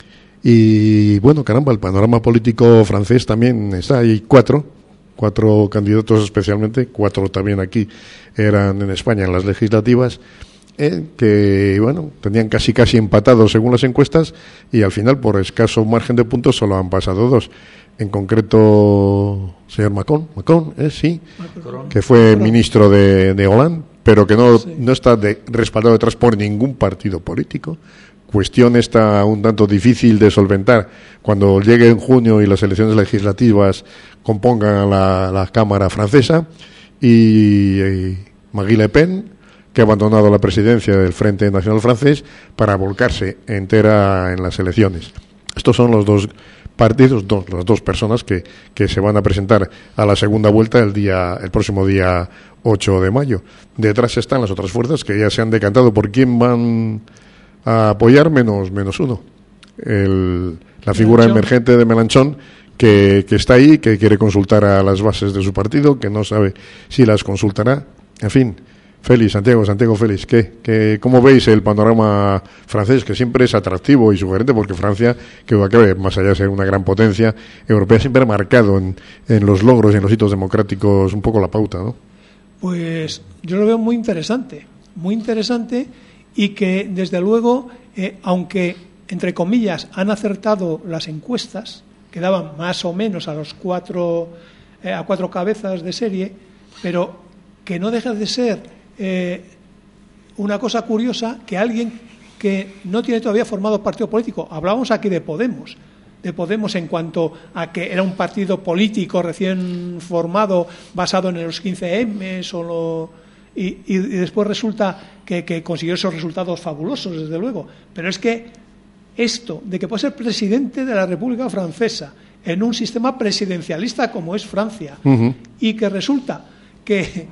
Speaker 1: Y bueno, caramba, el panorama político francés también está, hay cuatro, cuatro candidatos especialmente, cuatro también aquí eran en España en las legislativas, eh, que bueno, tenían casi casi empatados según las encuestas y al final por escaso margen de puntos solo han pasado dos. En concreto, señor Macron, Macron, eh, sí, Macron, que fue Macron. ministro de, de Hollande, pero que no, sí. no está de, respaldado detrás por ningún partido político. Cuestión está un tanto difícil de solventar cuando llegue en junio y las elecciones legislativas compongan la, la Cámara francesa y, y Marine Le Pen, que ha abandonado la presidencia del Frente Nacional Francés para volcarse entera en las elecciones. Estos son los dos partidos, dos, las dos personas que, que se van a presentar a la segunda vuelta el día, el próximo día ocho de mayo. Detrás están las otras fuerzas que ya se han decantado por quién van a apoyar, menos menos uno. El, la figura Mélenchon. emergente de Mélenchon, que, que está ahí, que quiere consultar a las bases de su partido, que no sabe si las consultará. En fin, Félix, Santiago, Santiago Félix, ¿qué, qué, ¿cómo veis el panorama francés, que siempre es atractivo y sugerente, porque Francia, que más allá de ser una gran potencia europea, siempre ha marcado en, en los logros y en los hitos democráticos un poco la pauta, ¿no?
Speaker 2: Pues yo lo veo muy interesante, muy interesante, y que desde luego, eh, aunque entre comillas han acertado las encuestas, que daban más o menos a los cuatro eh, a cuatro cabezas de serie, pero que no deja de ser eh, una cosa curiosa que alguien que no tiene todavía formado partido político, hablábamos aquí de Podemos, de Podemos en cuanto a que era un partido político recién formado basado en los quince eme o lo y, y después resulta que, que consiguió esos resultados fabulosos, desde luego. Pero es que esto de que puede ser presidente de la República Francesa en un sistema presidencialista como es Francia, uh-huh. y que resulta que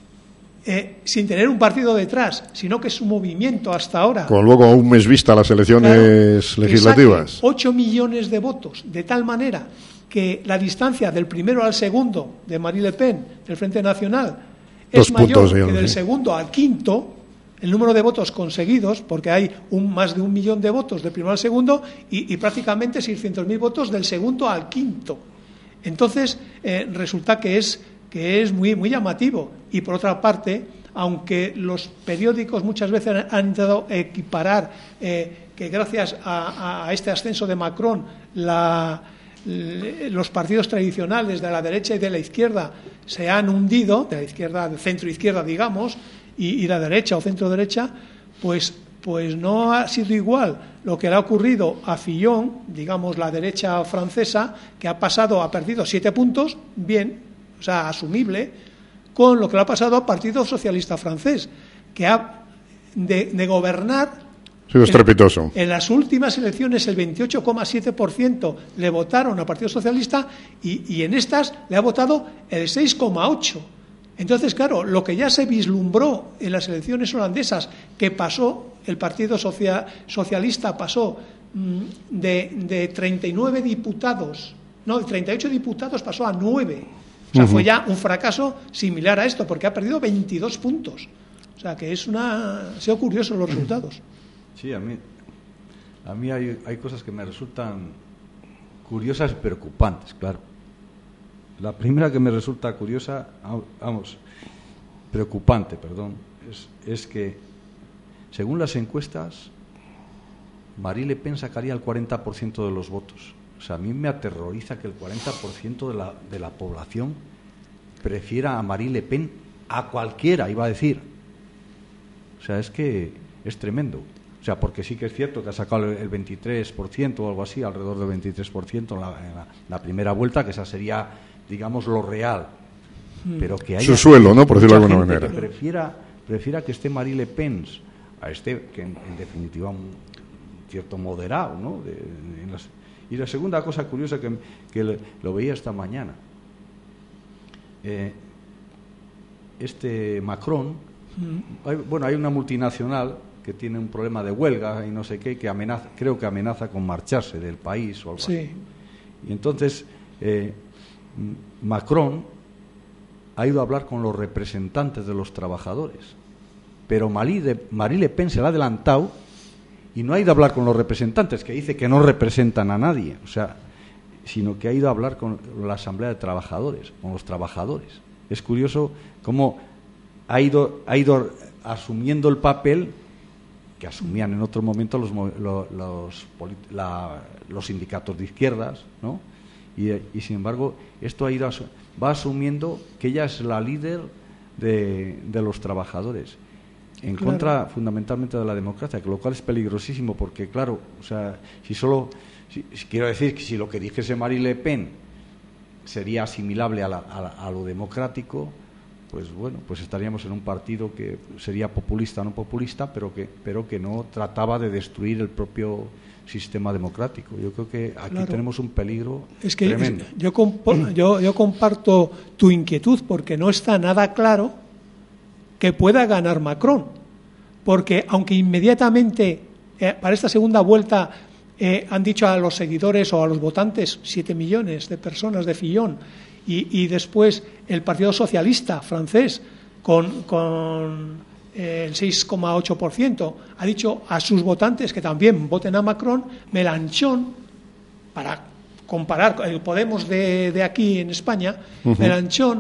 Speaker 2: eh, sin tener un partido detrás, sino que su movimiento hasta ahora,
Speaker 1: con luego a un mes vista las elecciones claro, legislativas,
Speaker 2: ocho millones de votos, de tal manera que la distancia del primero al segundo de Marine Le Pen del Frente Nacional es mayor puntos, digamos, que del sí. segundo al quinto, el número de votos conseguidos, porque hay un, más de un millón de votos del primero al segundo y, y prácticamente seiscientos mil votos del segundo al quinto. Entonces, eh, resulta que es, que es muy, muy llamativo. Y, por otra parte, aunque los periódicos muchas veces han, han intentado equiparar eh, que gracias a, a este ascenso de Macron la, los partidos tradicionales de la derecha y de la izquierda se han hundido, de la izquierda, de centro-izquierda, digamos, y, y la derecha o centro-derecha, pues, pues no ha sido igual lo que le ha ocurrido a Fillon, digamos la derecha francesa, que ha pasado, ha perdido siete puntos, bien, o sea, asumible, con lo que le ha pasado al Partido Socialista francés, que ha de, de gobernar.
Speaker 1: Ha sido estrepitoso.
Speaker 2: En, en las últimas elecciones el veintiocho coma siete por ciento le votaron al Partido Socialista y, y en estas le ha votado el seis coma ocho por ciento. Entonces, claro, lo que ya se vislumbró en las elecciones holandesas, que pasó, el Partido Social, Socialista pasó mmm, de, de treinta y nueve diputados, no, de treinta y ocho diputados pasó a nueve. O sea, uh-huh. fue ya un fracaso similar a esto, porque ha perdido veintidós puntos. O sea, que es una... Ha sido curioso los resultados.
Speaker 3: Sí, a mí, a mí hay, hay cosas que me resultan curiosas y preocupantes, claro. La primera que me resulta curiosa, vamos, preocupante, perdón, es, es que, según las encuestas, Marine Le Pen sacaría el cuarenta por ciento de los votos. O sea, a mí me aterroriza que el cuarenta por ciento de la, de la población prefiera a Marine Le Pen a cualquiera, iba a decir. O sea, es que es tremendo. O sea, porque sí que es cierto que ha sacado el veintitrés por ciento o algo así, alrededor del veintitrés por ciento en la, en la, la primera vuelta, que esa sería, digamos, lo real. Pero que haya
Speaker 1: su suelo, ¿no? Por decirlo de alguna manera.
Speaker 3: Que prefiera, prefiera que esté Marine Le Pen a este, que en, en definitiva un cierto moderado, ¿no? De, de, en las, y la segunda cosa curiosa que, que le, lo veía esta mañana. Eh, este Macron, mm. hay, bueno, hay una multinacional que tiene un problema de huelga y no sé qué, que amenaza, creo que amenaza con marcharse del país o algo
Speaker 2: sí.
Speaker 3: así. Y entonces eh, Macron ha ido a hablar con los representantes de los trabajadores, pero Marine Le Pen se le ha adelantado y no ha ido a hablar con los representantes, que dice que no representan a nadie, o sea, sino que ha ido a hablar con la Asamblea de Trabajadores, con los trabajadores. Es curioso cómo ha ido, ha ido asumiendo el papel que asumían en otro momento los, los, los, la, los sindicatos de izquierdas, ¿no? Y, y sin embargo, esto ha ido asu- va asumiendo que ella es la líder de, de los trabajadores, en claro. contra fundamentalmente de la democracia, que lo cual es peligrosísimo, porque claro, o sea, si solo, si, si quiero decir que si lo que dijese Marine Le Pen sería asimilable a, la, a, a lo democrático, pues bueno, pues estaríamos en un partido que sería populista o no populista, pero que, pero que no trataba de destruir el propio sistema democrático. Yo creo que aquí claro. tenemos un peligro
Speaker 2: es que
Speaker 3: tremendo.
Speaker 2: Es, yo, comp- yo, yo comparto tu inquietud, porque no está nada claro que pueda ganar Macron, porque aunque inmediatamente eh, para esta segunda vuelta eh, han dicho a los seguidores o a los votantes, siete millones de personas de Fillon, y, y después el Partido Socialista francés con, con eh, el seis coma ocho por ciento ha dicho a sus votantes que también voten a Macron. Mélenchon, para comparar el Podemos de, de aquí en España, uh-huh. Mélenchon,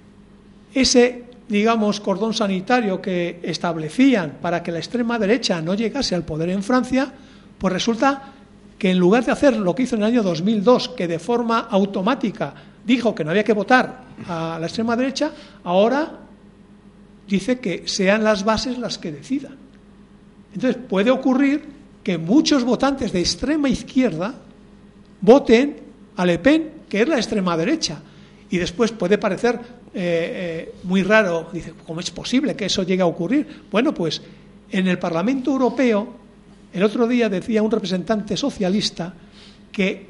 Speaker 2: ese, digamos, cordón sanitario que establecían para que la extrema derecha no llegase al poder en Francia, pues resulta que en lugar de hacer lo que hizo en el año dos mil dos, que de forma automática dijo que no había que votar a la extrema derecha, ahora dice que sean las bases las que decidan. Entonces puede ocurrir que muchos votantes de extrema izquierda voten a Le Pen, que es la extrema derecha, y después puede parecer eh, eh, muy raro, dice, ¿cómo es posible que eso llegue a ocurrir? Bueno, pues en el Parlamento Europeo, el otro día decía un representante socialista que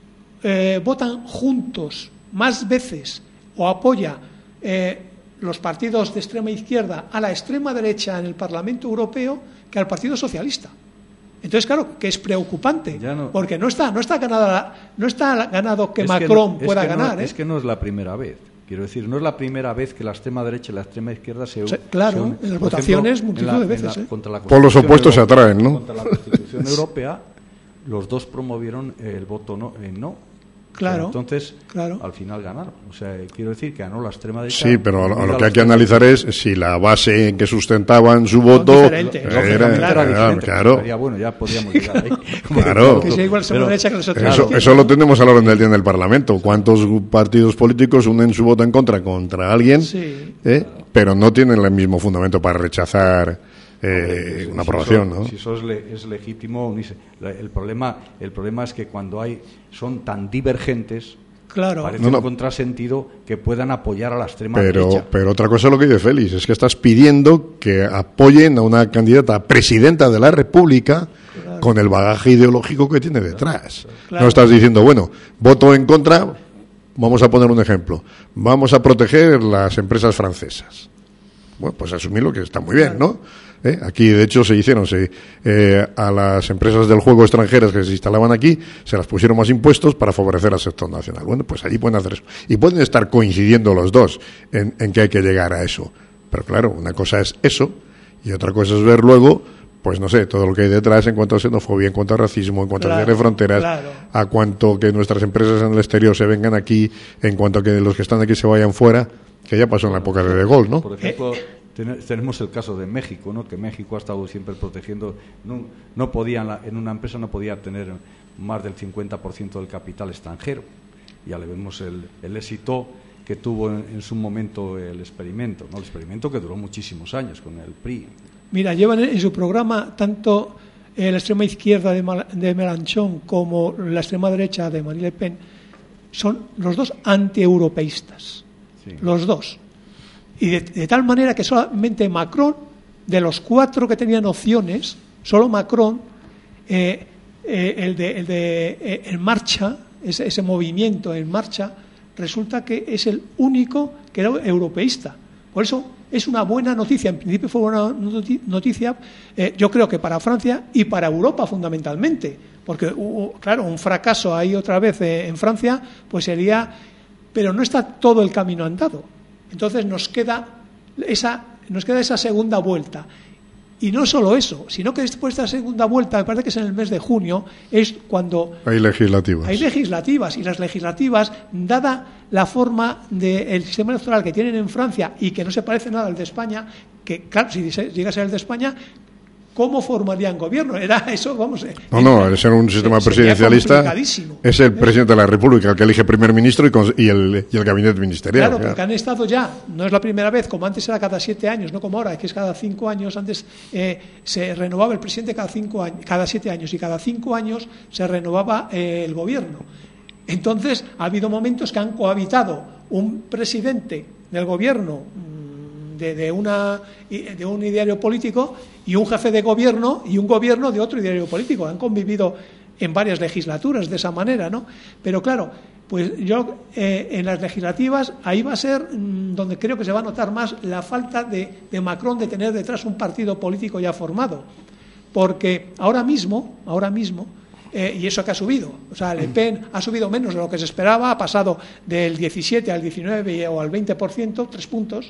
Speaker 2: eh, votan juntos más veces o apoya eh, los partidos de extrema izquierda a la extrema derecha en el Parlamento Europeo que al Partido Socialista. Entonces, claro, que es preocupante, no, porque no está, no está ganada, no está ganado que Macron que no, pueda
Speaker 3: que
Speaker 2: ganar.
Speaker 3: No,
Speaker 2: ¿eh?
Speaker 3: Es que no es la primera vez. Quiero decir, no es la primera vez que la extrema derecha y la extrema izquierda se unen.
Speaker 2: Claro, en las votaciones multitud de veces. La,
Speaker 1: ¿eh? Por los opuestos se atraen, ¿no?
Speaker 3: Contra la Constitución Europea, los dos promovieron el voto no. Eh, no.
Speaker 2: Claro.
Speaker 3: O sea, entonces,
Speaker 2: claro.
Speaker 3: al final ganaron. O sea, quiero decir que ganó la extrema derecha.
Speaker 1: Sí, pero lo, lo que hay que analizar es si la base en que sustentaban su voto
Speaker 2: era,
Speaker 1: era,
Speaker 3: era diferente.
Speaker 1: Claro.
Speaker 3: Sería, bueno, ya podríamos llegar ahí.
Speaker 1: Claro.
Speaker 2: Que sea igual extrema derecha que los otros.
Speaker 1: Eso, eso lo tenemos a la orden del día en el Parlamento. ¿Cuántos partidos políticos unen su voto en contra contra alguien?
Speaker 2: Sí.
Speaker 1: ¿Eh? Pero no tienen el mismo fundamento para rechazar Eh, una aprobación,
Speaker 3: si eso,
Speaker 1: ¿no?
Speaker 3: Si eso es, le, es legítimo, el problema, el problema es que cuando hay son tan divergentes,
Speaker 2: claro.
Speaker 3: parece
Speaker 1: no, no.
Speaker 3: un contrasentido que puedan apoyar a la extrema
Speaker 1: pero,
Speaker 3: derecha.
Speaker 1: Pero otra cosa es lo que dice Félix, es que estás pidiendo que apoyen a una candidata a presidenta de la República claro. con el bagaje ideológico que tiene detrás. Claro. No estás diciendo, bueno, voto en contra, vamos a poner un ejemplo, vamos a proteger las empresas francesas. Bueno, pues asumirlo que está muy bien, ¿no? ¿Eh? Aquí, de hecho, se hicieron se, eh, a las empresas del juego extranjeras que se instalaban aquí, se las pusieron más impuestos para favorecer al sector nacional. Bueno, pues allí pueden hacer eso. Y pueden estar coincidiendo los dos en, en que hay que llegar a eso. Pero claro, una cosa es eso y otra cosa es ver luego, pues no sé, todo lo que hay detrás en cuanto a xenofobia, en cuanto a racismo, en cuanto claro, a cierre de fronteras, claro. a cuanto que nuestras empresas en el exterior se vengan aquí, en cuanto a que los que están aquí se vayan fuera, que ya pasó en la época de De Gaulle, ¿no?
Speaker 3: Por ejemplo, tenemos el caso de México, ¿no? Que México ha estado siempre protegiendo, no, no podía, en una empresa no podía tener más del cincuenta por ciento del capital extranjero. Ya le vemos el, el éxito que tuvo en, en su momento el experimento, ¿no? El experimento que duró muchísimos años con el P R I.
Speaker 2: Mira, llevan en su programa tanto eh, la extrema izquierda de, Mal, de Mélenchon como la extrema derecha de Marine Le Pen, son los dos antieuropeístas, sí. los dos. Y de, de tal manera que solamente Macron, de los cuatro que tenían opciones, solo Macron, eh, eh, el de, el de eh, En Marcha, ese, ese movimiento En Marcha, resulta que es el único que era europeísta. Por eso es una buena noticia, en principio fue una noticia, eh, yo creo que para Francia y para Europa fundamentalmente, porque, uh, claro, un fracaso ahí otra vez eh, en Francia, pues sería, pero no está todo el camino andado. Entonces nos queda esa, nos queda esa segunda vuelta. Y no solo eso, sino que después de la segunda vuelta, me parece que es en el mes de junio, es cuando...
Speaker 1: Hay legislativas.
Speaker 2: Hay legislativas, y las legislativas, dada la forma del sistema electoral que tienen en Francia y que no se parece nada al de España, que claro, si llega a ser el de España, ¿cómo formarían gobierno? Era eso, vamos... Eh,
Speaker 1: no, no, al ser un sistema presidencialista es el presidente de la República el que elige primer ministro y, con, y, el, y el gabinete ministerial.
Speaker 2: Claro, porque han estado ya, no es la primera vez, como antes era cada siete años, no como ahora, que es cada cinco años, antes eh, se renovaba el presidente cada cinco años, cada siete años, y cada cinco años se renovaba eh, el gobierno. Entonces, ha habido momentos que han cohabitado un presidente del gobierno De, de, una, de un ideario político y un jefe de gobierno y un gobierno de otro ideario político. Han convivido en varias legislaturas de esa manera, ¿no? Pero claro, pues yo eh, en las legislativas ahí va a ser mmm, donde creo que se va a notar más la falta de, de Macron de tener detrás un partido político ya formado, porque ahora mismo, ahora mismo eh, y eso que ha subido, o sea, Le Pen ha subido menos de lo que se esperaba, ha pasado del diecisiete al diecinueve o al veinte por ciento, tres puntos.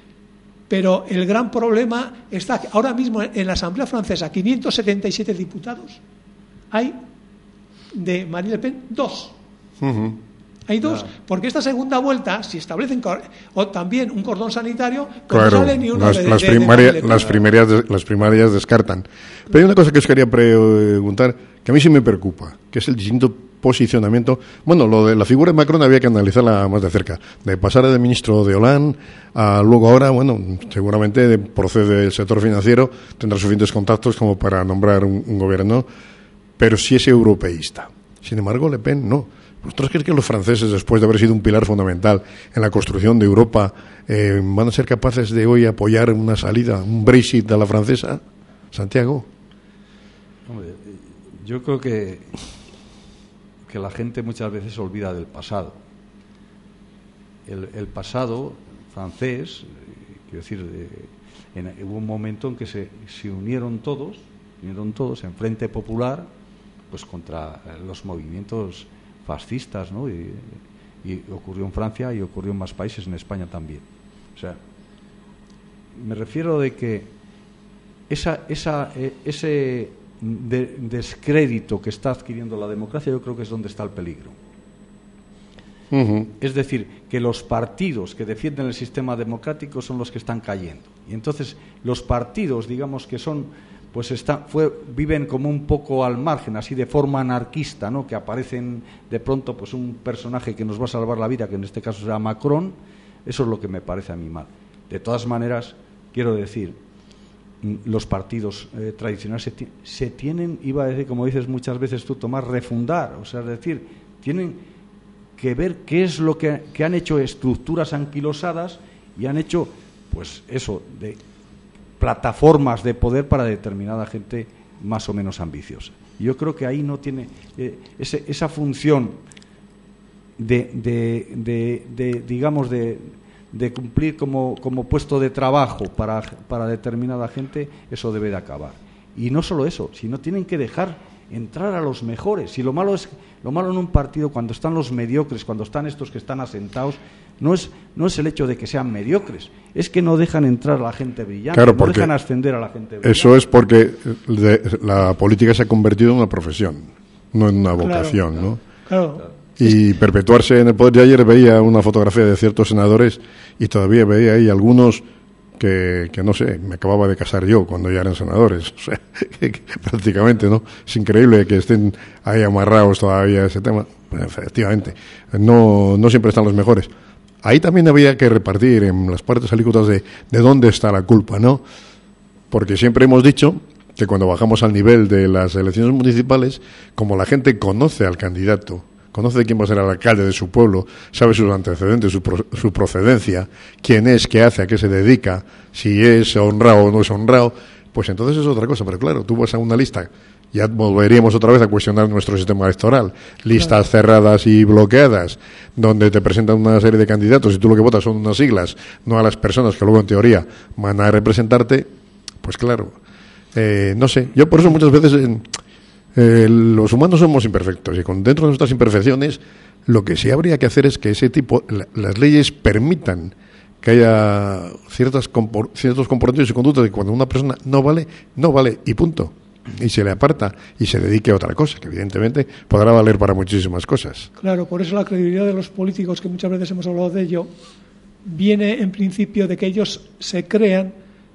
Speaker 2: Pero el gran problema está que ahora mismo en la Asamblea Francesa, quinientos setenta y siete diputados, hay de Marine Le Pen dos. Uh-huh. Hay dos, claro. Porque esta segunda vuelta, si establecen o también un cordón sanitario, pues claro, no sale ni uno
Speaker 1: las,
Speaker 2: de,
Speaker 1: las,
Speaker 2: de,
Speaker 1: primaria,
Speaker 2: de
Speaker 1: las, primarias, las primarias descartan. Pero hay una cosa que os quería preguntar, que a mí sí me preocupa, que es el distinto posicionamiento. Bueno, lo de la figura de Macron había que analizarla más de cerca, de pasar de ministro de Hollande a luego ahora, bueno, seguramente procede del sector financiero, tendrá suficientes contactos como para nombrar un, un gobierno, pero sí es europeísta. Sin embargo, Le Pen no. ¿Vosotros creéis que los franceses, después de haber sido un pilar fundamental en la construcción de Europa, eh, van a ser capaces de hoy apoyar una salida, un Brexit a la francesa? Santiago.
Speaker 3: Hombre, yo creo que, que la gente muchas veces se olvida del pasado. El, el pasado francés, quiero decir, de, en, hubo un momento en que se, se unieron todos, unieron todos en Frente Popular, pues contra los movimientos fascistas, ¿no? Y, y ocurrió en Francia y ocurrió en más países, en España también. O sea, me refiero de que esa, esa, eh, ese de, descrédito que está adquiriendo la democracia, yo creo que es donde está el peligro. Uh-huh. Es decir, que los partidos que defienden el sistema democrático son los que están cayendo. Y entonces los partidos, digamos que son, pues está, fue, viven como un poco al margen, así de forma anarquista, ¿no? Que aparecen de pronto pues un personaje que nos va a salvar la vida, que en este caso será Macron. Eso es lo que me parece a mí mal. De todas maneras, quiero decir, los partidos eh, tradicionales se, t- se tienen, iba a decir, como dices muchas veces tú, Tomás, refundar. O sea, es decir, tienen que ver qué es lo que, que han hecho estructuras anquilosadas y han hecho, pues eso, de plataformas de poder para determinada gente más o menos ambiciosa. Yo creo que ahí no tiene eh, ese, esa función de, de, de, de digamos, de, de cumplir como, como puesto de trabajo para, para determinada gente, eso debe de acabar. Y no solo eso, sino tienen que dejar entrar a los mejores. Y lo malo es lo malo en un partido, cuando están los mediocres, cuando están estos que están asentados, no es no es el hecho de que sean mediocres, es que no dejan entrar a la gente brillante, claro, no dejan ascender a la gente brillante.
Speaker 1: Eso es porque de, la política se ha convertido en una profesión, no en una vocación, claro, ¿no?
Speaker 2: Claro. claro.
Speaker 1: Y perpetuarse en el poder. Yo ayer veía una fotografía de ciertos senadores y todavía veía ahí algunos que, que no sé, me acababa de casar yo cuando ya eran senadores, o sea, que, que, prácticamente, ¿no? Es increíble que estén ahí amarrados todavía a ese tema. Pues, efectivamente, no, no siempre están los mejores. Ahí también había que repartir en las partes alícuotas de, de dónde está la culpa, ¿no? Porque siempre hemos dicho que cuando bajamos al nivel de las elecciones municipales, como la gente conoce al candidato, conoce quién va a ser el alcalde de su pueblo, sabe sus antecedentes, su, pro, su procedencia, quién es, qué hace, a qué se dedica, si es honrado o no es honrado, pues entonces es otra cosa. Pero claro, tú vas a una lista, ya volveríamos otra vez a cuestionar nuestro sistema electoral, listas claro. cerradas y bloqueadas, donde te presentan una serie de candidatos y tú lo que votas son unas siglas, no a las personas que luego en teoría van a representarte, pues claro, eh, no sé, yo por eso muchas veces... Eh, Eh, los humanos somos imperfectos y con dentro de nuestras imperfecciones lo que sí habría que hacer es que ese tipo, la, las leyes permitan que haya ciertas compor, ciertos comportamientos y conductas de que cuando una persona no vale, no vale y punto, y se le aparta y se dedique a otra cosa, que evidentemente podrá valer para muchísimas cosas.
Speaker 2: Claro, por eso la credibilidad de los políticos, que muchas veces hemos hablado de ello, viene en principio de que ellos se crean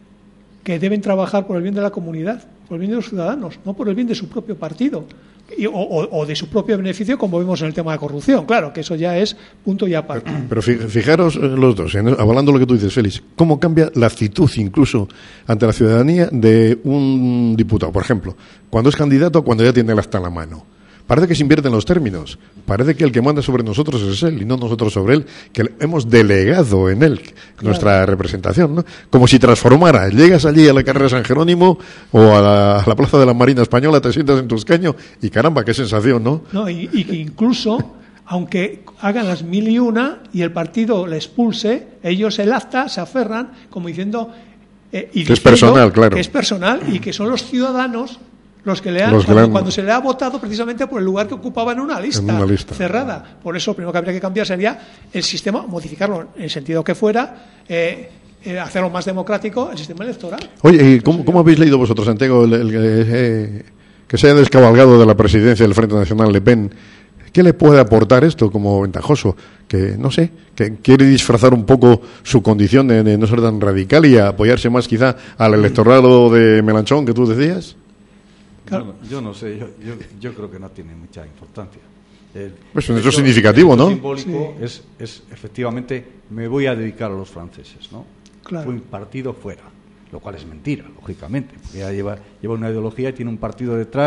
Speaker 2: que deben trabajar por el bien de la comunidad, por el bien de los ciudadanos, no por el bien de su propio partido y, o, o de su propio beneficio, como vemos en el tema de corrupción. Claro, que eso ya es punto y aparte.
Speaker 1: Pero, pero fijaros los dos, en, hablando lo que tú dices, Félix, cómo cambia la actitud incluso ante la ciudadanía de un diputado, por ejemplo, cuando es candidato o cuando ya tiene el acta en la mano. Parece que se invierten los términos. Parece que el que manda sobre nosotros es él y no nosotros sobre él, que hemos delegado en él nuestra claro. representación, ¿no? Como si transformara. Llegas allí a la carrera San Jerónimo o a la, a la Plaza de la Marina Española, te sientas en tu escaño y caramba, qué sensación, ¿no?
Speaker 2: No, y, y que incluso, aunque hagan las mil y una y el partido le expulse, ellos el acta se aferran como diciendo... Eh, y
Speaker 1: que es personal, claro.
Speaker 2: Que es personal y que son los ciudadanos... Los que le han, los que cuando, le han... cuando se le ha votado precisamente por el lugar que ocupaba en una lista, en una lista cerrada. Por eso, lo primero que habría que cambiar sería el sistema, modificarlo en el sentido que fuera, eh, eh, hacerlo más democrático, el sistema electoral.
Speaker 1: Oye, ¿y cómo, cómo habéis leído vosotros, Santiago, el, el, el, eh, que se haya descabalgado de la presidencia del Frente Nacional Le Pen? ¿Qué le puede aportar esto como ventajoso? Que, no sé, que quiere disfrazar un poco su condición de, de no ser tan radical y apoyarse más quizá al electorado de Melanchón que tú decías.
Speaker 3: Claro. Yo, yo no sé, yo, yo, yo creo que no tiene mucha importancia. El,
Speaker 1: pues un hecho significativo, ¿no?
Speaker 3: Simbólico sí. es, es, efectivamente, me voy a dedicar a los franceses, ¿no?
Speaker 2: Claro.
Speaker 3: Fue un partido fuera, lo cual es mentira, lógicamente, porque ya lleva, lleva una ideología y tiene un partido detrás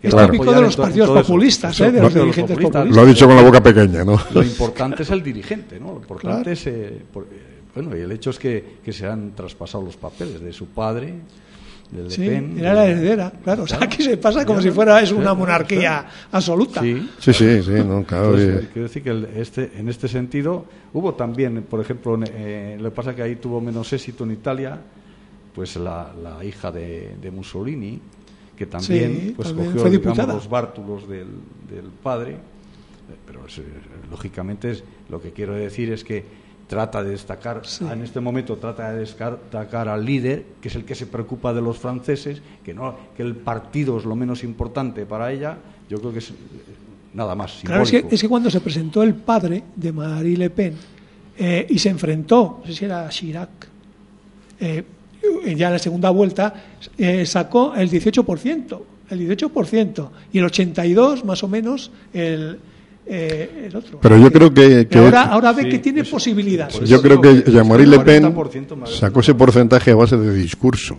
Speaker 3: que
Speaker 2: es
Speaker 3: va a
Speaker 2: típico
Speaker 3: apoyar
Speaker 2: de los
Speaker 3: en to-
Speaker 2: partidos
Speaker 3: todo eso.
Speaker 2: populistas,
Speaker 3: Eso,
Speaker 2: ¿eh? de
Speaker 3: no,
Speaker 2: los
Speaker 3: de los
Speaker 2: dirigentes
Speaker 3: populistas.
Speaker 2: populistas.
Speaker 1: Lo ha dicho con la boca pequeña, ¿no?
Speaker 3: Lo importante es el dirigente, ¿no? Lo importante
Speaker 2: Claro.
Speaker 3: es, eh, por- eh, bueno, y el hecho es que, que se han traspasado los papeles de su padre, de Le
Speaker 2: Sí,
Speaker 3: Pen,
Speaker 2: era
Speaker 3: de-
Speaker 2: la heredera, claro. O sea,
Speaker 3: Claro.
Speaker 2: que se pasa como
Speaker 3: Ya,
Speaker 2: si fuera es
Speaker 3: ya,
Speaker 2: una
Speaker 3: ya,
Speaker 2: monarquía absoluta.
Speaker 3: Sí,
Speaker 1: Sí, sí, sí, no, claro.
Speaker 3: Entonces,
Speaker 1: sí.
Speaker 3: quiero decir que el- este, en este sentido hubo también, por ejemplo, eh, lo que pasa que ahí tuvo menos éxito en Italia, pues la, la hija de, de Mussolini, que también,
Speaker 2: Sí,
Speaker 3: pues
Speaker 2: también
Speaker 3: cogió
Speaker 2: fue
Speaker 3: digamos,
Speaker 2: diputada.
Speaker 3: los bártulos del, del padre, eh, pero es, eh, lógicamente es, lo que quiero decir es que trata de destacar,
Speaker 2: Sí.
Speaker 3: en este momento trata de destacar al líder, que es el que se preocupa de los franceses, que no que el partido es lo menos importante para ella. Yo creo que es eh, nada más
Speaker 2: Claro,
Speaker 3: simbólico.
Speaker 2: es que, es que cuando se presentó el padre de Marie Le Pen eh, y se enfrentó, no sé si era Chirac, eh, ya en la segunda vuelta, eh, sacó el dieciocho por ciento, el dieciocho por ciento, y el ochenta y dos por ciento más o menos el, eh, el otro.
Speaker 1: Pero yo creo que-
Speaker 2: Y
Speaker 1: que-
Speaker 2: ahora, ahora ve
Speaker 3: Sí,
Speaker 2: que tiene
Speaker 3: eso-
Speaker 2: posibilidades.
Speaker 3: por eso
Speaker 1: Yo creo
Speaker 3: digo
Speaker 1: que
Speaker 3: que
Speaker 1: Jean-Marie Le Pen
Speaker 3: cuarenta por ciento más-
Speaker 1: sacó ese porcentaje a base de discurso,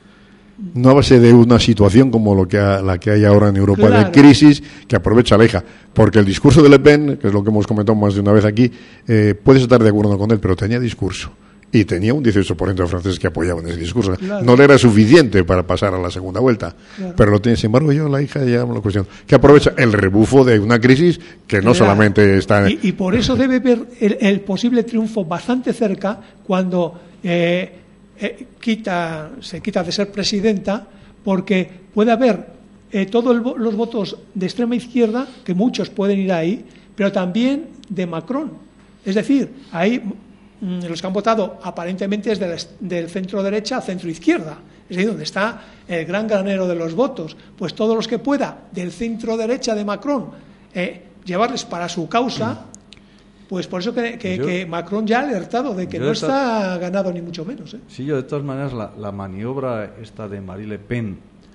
Speaker 1: no a base de una situación como lo que ha- la que hay ahora en Europa
Speaker 2: Claro.
Speaker 1: de crisis que aprovecha la hija. Porque el discurso de Le Pen, que es lo que hemos comentado más de una vez aquí, eh, puedes estar de acuerdo con él, pero tenía discurso. Y tenía un dieciocho por ciento de franceses que apoyaban ese discurso.
Speaker 2: Claro.
Speaker 1: No le era suficiente para pasar a la segunda vuelta.
Speaker 2: Claro.
Speaker 1: Pero lo tiene, sin embargo, yo, la hija, ya me lo cuestiono. Que aprovecha el rebufo de una crisis que no
Speaker 2: Claro.
Speaker 1: solamente está...
Speaker 2: Y, y por eso debe ver el, el posible triunfo bastante cerca cuando eh, eh, quita, se quita de ser presidenta, porque puede haber eh, todos los votos de extrema izquierda, que muchos pueden ir ahí, pero también de Macron. Es decir, ahí mm, los que han votado aparentemente es del, del centro derecha a centro izquierda. Es decir, donde está el gran granero de los votos. Pues todos los que pueda del centro derecha de Macron eh, llevarles para su causa, pues por eso que, que-
Speaker 3: Yo-
Speaker 2: que Macron ya ha alertado de que
Speaker 3: yo
Speaker 2: no
Speaker 3: de to-
Speaker 2: está ganado ni mucho menos. ¿eh?
Speaker 3: Sí, yo de todas maneras la, la maniobra esta de Marie Le Pen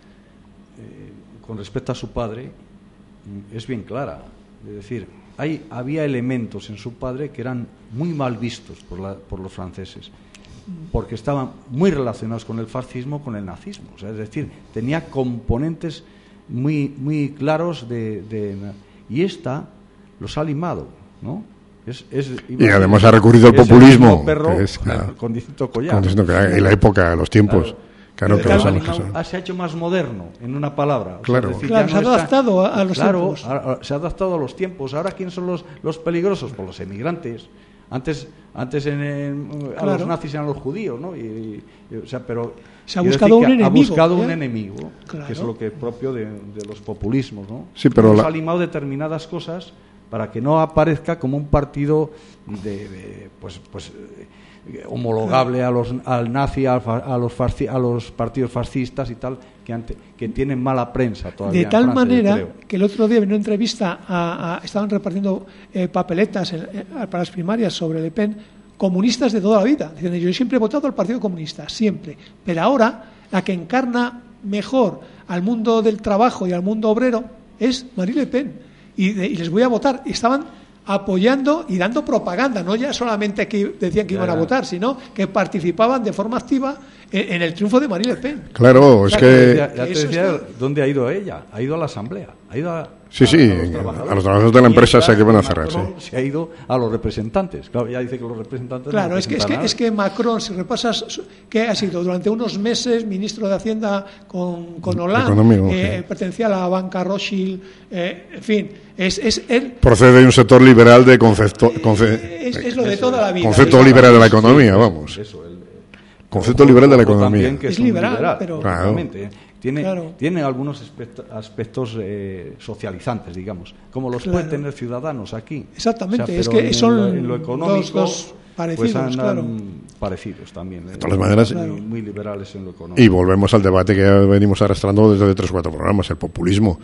Speaker 3: eh, con respecto a su padre mm, es bien clara. Es decir, hay, había elementos en su padre que eran muy mal vistos por, la- por los franceses, porque estaban muy relacionados con el fascismo, con el nazismo. O sea, es decir, tenía componentes muy, muy claros de, de... Y esta los ha limado, ¿no? Es, es,
Speaker 1: Y además ha recurrido al
Speaker 3: es el
Speaker 1: populismo,
Speaker 3: mismo perro
Speaker 1: que es, claro,
Speaker 3: con distinto collar.
Speaker 1: Con distinto collar, y la época, los tiempos. Claro,
Speaker 3: Pero
Speaker 1: que
Speaker 3: claro,
Speaker 1: los
Speaker 3: se, ha
Speaker 1: años-
Speaker 3: animado- se ha hecho más moderno, en una palabra. O sea,
Speaker 1: Claro.
Speaker 3: es decir,
Speaker 2: Claro,
Speaker 3: ya
Speaker 2: se ha
Speaker 3: no está-
Speaker 2: adaptado a- a los
Speaker 3: claro,
Speaker 2: tiempos.
Speaker 3: a- a- se ha adaptado a los tiempos. Ahora, ¿quiénes son los, los peligrosos? Pues los emigrantes. Antes, antes en, en- a
Speaker 2: Claro.
Speaker 3: los nazis eran los judíos, ¿no? Y, y- o sea, pero
Speaker 2: Se ha
Speaker 3: quiero
Speaker 2: buscado
Speaker 3: decir que
Speaker 2: un
Speaker 3: ha
Speaker 2: enemigo,
Speaker 3: buscado
Speaker 2: ¿ya?
Speaker 3: un enemigo,
Speaker 2: Claro.
Speaker 3: que es lo que es propio de, de los populismos, ¿no?
Speaker 1: Sí, pero
Speaker 3: Nos
Speaker 1: la-
Speaker 3: ha limado determinadas cosas para que no aparezca como un partido de, de, pues, pues eh, homologable a los al nazi, al fa- a los fasci- a los partidos fascistas y tal, que ante- que tienen mala prensa todavía.
Speaker 2: De
Speaker 3: en
Speaker 2: tal
Speaker 3: Francia, yo
Speaker 2: manera
Speaker 3: creo.
Speaker 2: que el otro día en una entrevista a- a- estaban repartiendo eh, papeletas en- eh, para las primarias sobre Le Pen, comunistas de toda la vida. Dicen, yo siempre he votado al Partido Comunista, siempre. Pero ahora la que encarna mejor al mundo del trabajo y al mundo obrero es Marie Le Pen. Y, de- y les voy a votar. Y estaban apoyando y dando propaganda, no ya solamente que decían que
Speaker 3: Ya,
Speaker 2: iban a
Speaker 3: ya.
Speaker 2: votar, sino que participaban de forma activa en, en el triunfo de Marie Le Pen.
Speaker 1: Claro, es
Speaker 3: Ya
Speaker 1: que...
Speaker 3: te decía, ya te
Speaker 2: eso
Speaker 3: decía
Speaker 2: está-
Speaker 3: dónde ha ido ella. Ha ido a la asamblea. Ha ido a,
Speaker 1: Sí,
Speaker 3: a-
Speaker 1: sí,
Speaker 3: a los
Speaker 1: a
Speaker 3: trabajadores.
Speaker 1: los trabajadores de la empresa
Speaker 3: Mientras
Speaker 1: se que van a
Speaker 3: que
Speaker 1: cerrar,
Speaker 3: Macron
Speaker 1: sí.
Speaker 3: se ha ido a los representantes. Claro, ya dice que los representantes
Speaker 2: Claro,
Speaker 3: no
Speaker 2: es que, es, que,
Speaker 3: representan
Speaker 2: es que Macron, si repasas su- que ha sido durante unos meses ministro de Hacienda con, con Hollande,
Speaker 1: Económico,
Speaker 2: eh,
Speaker 1: sí.
Speaker 2: pertenecía a la banca Rothschild, eh, en fin, es, es él.
Speaker 1: Procede de un sector liberal de concepto, conce-
Speaker 2: Es, es lo de toda la vida.
Speaker 1: concepto
Speaker 2: Es-
Speaker 1: liberal de la economía, vamos.
Speaker 3: nada. Eso, el-
Speaker 1: Concepto liberal de la
Speaker 3: Ojo
Speaker 1: economía.
Speaker 3: también que
Speaker 2: Es
Speaker 3: un
Speaker 2: liberal, pero-
Speaker 3: lógicamente, ¿eh? Tiene,
Speaker 2: Claro.
Speaker 3: tiene algunos aspecto- aspectos eh, socializantes, digamos, como los
Speaker 2: Claro.
Speaker 3: pueden tener ciudadanos aquí.
Speaker 2: Exactamente, es
Speaker 3: pero
Speaker 2: que
Speaker 3: en
Speaker 2: son
Speaker 3: lo, en lo
Speaker 2: dos-
Speaker 3: económico,
Speaker 2: dos parecidos,
Speaker 3: pues andan
Speaker 2: claro.
Speaker 3: parecidos también. ¿eh?
Speaker 1: De todas maneras-
Speaker 3: muy,
Speaker 2: Claro.
Speaker 3: muy liberales en lo económico.
Speaker 1: Y volvemos al debate que ya venimos arrastrando desde tres o cuatro programas, el populismo.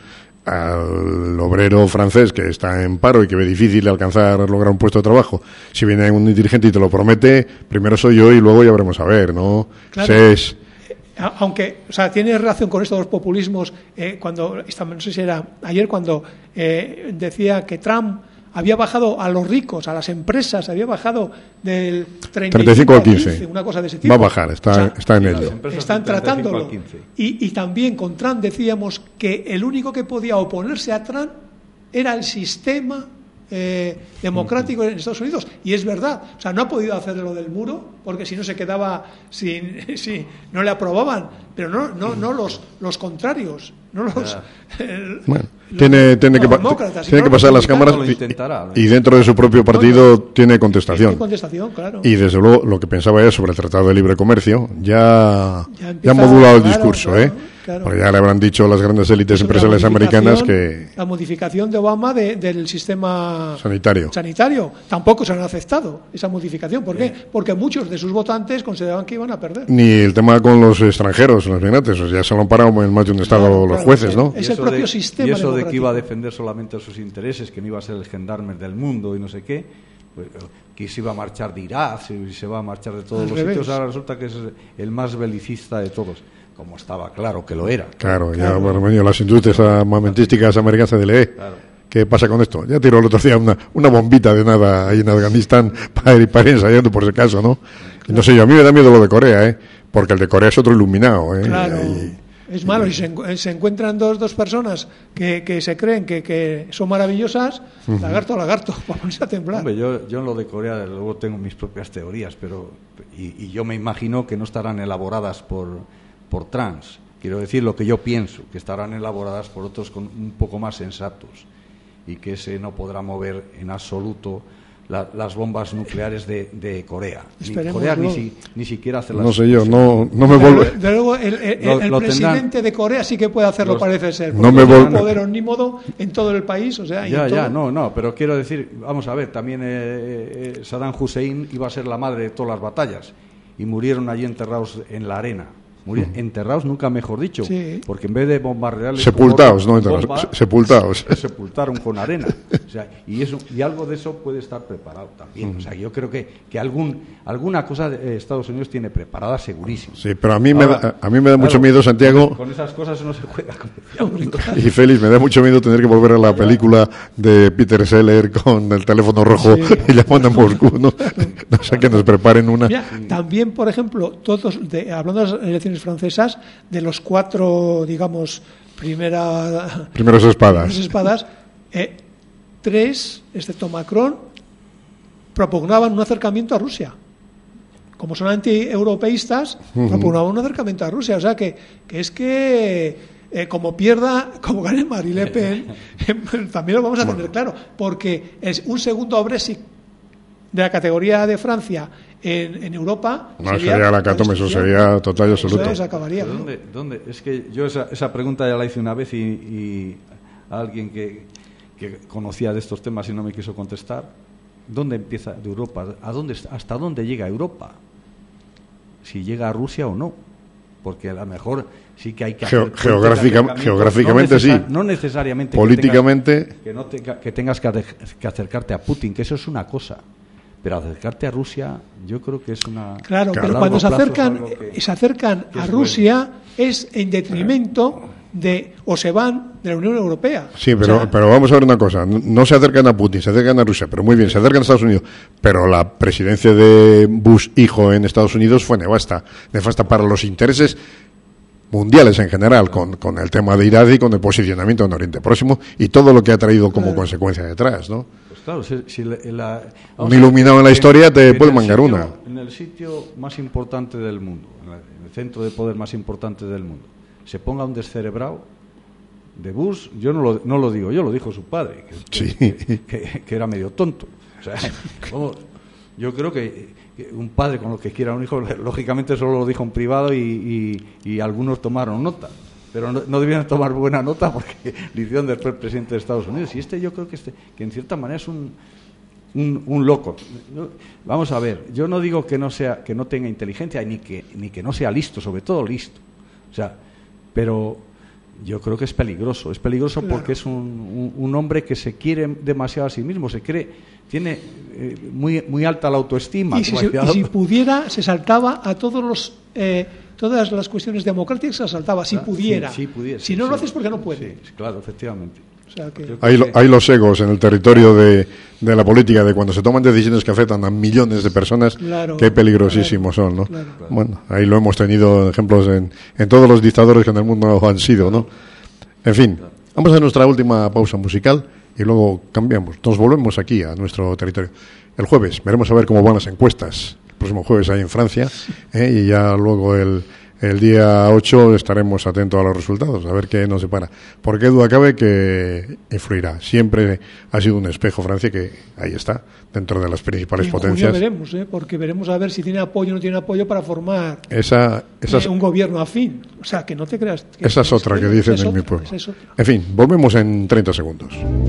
Speaker 1: Al obrero francés que está en paro y que ve difícil alcanzar, lograr un puesto de trabajo, si viene un dirigente y te lo promete, primero soy yo y luego ya veremos a ver, ¿no?
Speaker 2: Claro.
Speaker 1: Se es-
Speaker 2: A- Aunque, o sea, tiene relación con esto de los populismos, eh, cuando, esta- no sé si era ayer, cuando eh, decía que Trump había bajado a los ricos, a las empresas, había bajado del treinta
Speaker 1: y cinco al quince,
Speaker 2: una cosa de ese tipo.
Speaker 1: Va a bajar, está, o sea, está en ello.
Speaker 2: Están tratándolo. Y, y también con Trump decíamos que el único que podía oponerse a Trump era el sistema eh, democrático en Estados Unidos. Y es verdad, o sea, no ha podido hacer lo del muro, porque si no se quedaba sin, si no le aprobaban, pero no, no, no los, los contrarios, no los... El,
Speaker 1: bueno, los, tiene, tiene, que, tiene que pasar las cámaras y, y dentro de su propio partido no, tiene contestación.
Speaker 2: Tiene contestación, claro.
Speaker 1: Y desde luego lo que pensaba ella sobre el Tratado de Libre Comercio ya, ya, empieza, ya ha modulado el claro, discurso, claro, ¿eh? Claro. Porque ya le habrán dicho las grandes élites empresariales americanas que...
Speaker 2: La modificación de Obama de, del sistema
Speaker 1: sanitario.
Speaker 2: sanitario. Tampoco se han aceptado esa modificación. ¿Por qué? Porque muchos de sus votantes consideraban que iban a perder.
Speaker 1: Ni el tema con los extranjeros, los migrantes. O sea, ya se lo han parado en más de un estado claro, los claro, jueces, ¿no?
Speaker 2: Es el propio
Speaker 3: de,
Speaker 2: sistema
Speaker 3: Y eso de que iba a defender solamente sus intereses, que no iba a ser el gendarme del mundo y no sé qué, pues, que se iba a marchar de Irak, y se va a marchar de todos Al los revés. sitios, ahora resulta que es el más belicista de todos. Como estaba claro que lo era.
Speaker 1: Claro, ya claro. Bueno, bueno, las industrias armamentísticas americanas de ley. Claro. ¿Qué pasa con esto? Ya tiró el otro día una, una bombita de nada ahí en Afganistán para ir, para ir ensayando por si acaso, ¿no? Claro. No sé yo, a mí me da miedo lo de Corea, ¿eh? Porque el de Corea es otro iluminado, ¿eh?
Speaker 2: Claro. Y, es malo, y se, se encuentran dos, dos personas que, que se creen que, que son maravillosas, uh-huh. lagarto a lagarto, para ponerse a temblar.
Speaker 3: Hombre, yo, yo en lo de Corea, desde luego, tengo mis propias teorías, pero y, y yo me imagino que no estarán elaboradas por, por trans. Quiero decir lo que yo pienso, que estarán elaboradas por otros con, un poco más sensatos, y que ese no podrá mover en absoluto La, las bombas nucleares de, de Corea. Ni Corea ni, si, ni siquiera hace las...
Speaker 1: No sé yo, no, no me vuelve...
Speaker 2: De luego, el, el, lo, el lo presidente tendrán... de Corea sí que puede hacerlo, los... parece ser.
Speaker 1: No me vuelve...
Speaker 2: No poder ni modo en todo el país, o sea...
Speaker 3: Ya,
Speaker 2: en todo...
Speaker 3: ya, no, no, pero quiero decir, vamos a ver, también eh, eh, Saddam Hussein iba a ser la madre de todas las batallas, y murieron allí enterrados en la arena. Murieron, uh-huh. Enterrados, nunca mejor dicho, sí. Porque en vez de bombardearles
Speaker 1: sepultados, no enterrados, bomba, sepultados,
Speaker 3: se sepultaron con arena, o sea, y eso y algo de eso puede estar preparado también, uh-huh. O sea, yo creo que, que algún alguna cosa de Estados Unidos tiene preparada segurísimo.
Speaker 1: Sí, pero a mí Ahora, me da, a mí me da claro, mucho miedo, Santiago.
Speaker 3: Con, con esas cosas no se juega.
Speaker 1: Y Félix, me da mucho miedo tener que volver a la película de Peter Seller con el teléfono rojo, sí. Y llamando a Moscú, no, no sé, que nos preparen una.
Speaker 2: Mira, también, por ejemplo, todos de, hablando de las elecciones francesas, de los cuatro, digamos, primera,
Speaker 1: primeros espadas,
Speaker 2: primeras espadas eh, tres, excepto Macron, propugnaban un acercamiento a Rusia. Como son anti-europeístas, uh-huh. propugnaban un acercamiento a Rusia. O sea, que, que es que eh, como pierda, como gane Marine Le Pen, eh, también lo vamos a tener claro, porque es un segundo Brexit de la categoría de Francia en, en Europa.
Speaker 1: No, sería, sería la catóme, eso sería total y absoluto.
Speaker 2: Eso acabaría, ¿no?
Speaker 3: ¿Dónde, ¿Dónde? Es que yo esa, esa pregunta ya la hice una vez y, y a alguien que, que conocía de estos temas y no me quiso contestar. ¿Dónde empieza de Europa? ¿A dónde, ¿Hasta dónde llega Europa? Si llega a Rusia o no. Porque a lo mejor sí que hay que
Speaker 1: hacer Geo, geográfica, geográficamente
Speaker 3: no necesar,
Speaker 1: sí.
Speaker 3: No necesariamente
Speaker 1: políticamente
Speaker 3: que tengas que, no te, que, tengas que, que acercarte a Putin, que eso es una cosa. Pero acercarte a Rusia, yo creo que es una...
Speaker 2: Claro, pero cuando se acercan, que, se acercan a Rusia bueno. Es en detrimento de, o se van de la Unión Europea.
Speaker 1: Sí, pero, o sea, pero vamos a ver una cosa. No se acercan a Putin, se acercan a Rusia, pero muy bien, se acercan a Estados Unidos. Pero la presidencia de Bush hijo en Estados Unidos fue nefasta. Nefasta para los intereses mundiales en general, con, con el tema de Irak y con el posicionamiento en Oriente Próximo y todo lo que ha traído como claro. consecuencia detrás, ¿no?
Speaker 3: Claro, si, si la, la,
Speaker 1: un iluminado en la historia te puede mangar
Speaker 3: sitio,
Speaker 1: una.
Speaker 3: En el sitio más importante del mundo, en el centro de poder más importante del mundo, se ponga un descerebrado de Bush, yo no lo, no lo digo yo, lo dijo su padre, que,
Speaker 1: sí.
Speaker 3: que, que, que era medio tonto. O sea, vamos, yo creo que, que un padre con lo que quiera un hijo, lógicamente solo lo dijo en privado y, y, y algunos tomaron nota. Pero no, no debían tomar buena nota porque le hicieron después presidente de Estados Unidos. Y este yo creo que este que en cierta manera es un, un, un loco. Vamos a ver, yo no digo que no sea que no tenga inteligencia ni que ni que no sea listo, sobre todo listo. O sea, pero yo creo que es peligroso. Es peligroso claro. Porque es un, un, un hombre que se quiere demasiado a sí mismo, se cree, tiene eh, muy muy alta la autoestima.
Speaker 2: Y si, se, y si pudiera, se saltaba a todos los... Eh, todas las cuestiones democráticas se saltaba, si pudiera.
Speaker 3: Sí, sí, pudiera
Speaker 2: si no
Speaker 3: sí,
Speaker 2: lo haces porque no puede.
Speaker 3: Sí, claro, efectivamente.
Speaker 2: O sea que...
Speaker 1: hay, lo, hay los egos en el territorio de, de la política, de cuando se toman decisiones que afectan a millones de personas,
Speaker 2: claro,
Speaker 1: qué peligrosísimos claro, son, ¿no?
Speaker 2: Claro, claro.
Speaker 1: Bueno, ahí lo hemos tenido ejemplos en, en todos los dictadores que en el mundo han sido, ¿no? En fin, vamos a nuestra última pausa musical y luego cambiamos, nos volvemos aquí a nuestro territorio. El jueves veremos a ver cómo van las encuestas, el próximo jueves ahí en Francia, ¿eh? Y ya luego el El día ocho estaremos atentos a los resultados, a ver qué nos separa. Por qué duda cabe que influirá. Siempre ha sido un espejo Francia que ahí está, dentro de las principales
Speaker 2: y en
Speaker 1: potencias.
Speaker 2: junio veremos, ¿eh? Porque veremos a ver si tiene apoyo o no tiene apoyo para formar
Speaker 1: esa, esa,
Speaker 2: eh, un gobierno afín. O sea, que no te creas. Que
Speaker 1: esa es otra que dicen en mi pueblo. En fin, volvemos en treinta segundos.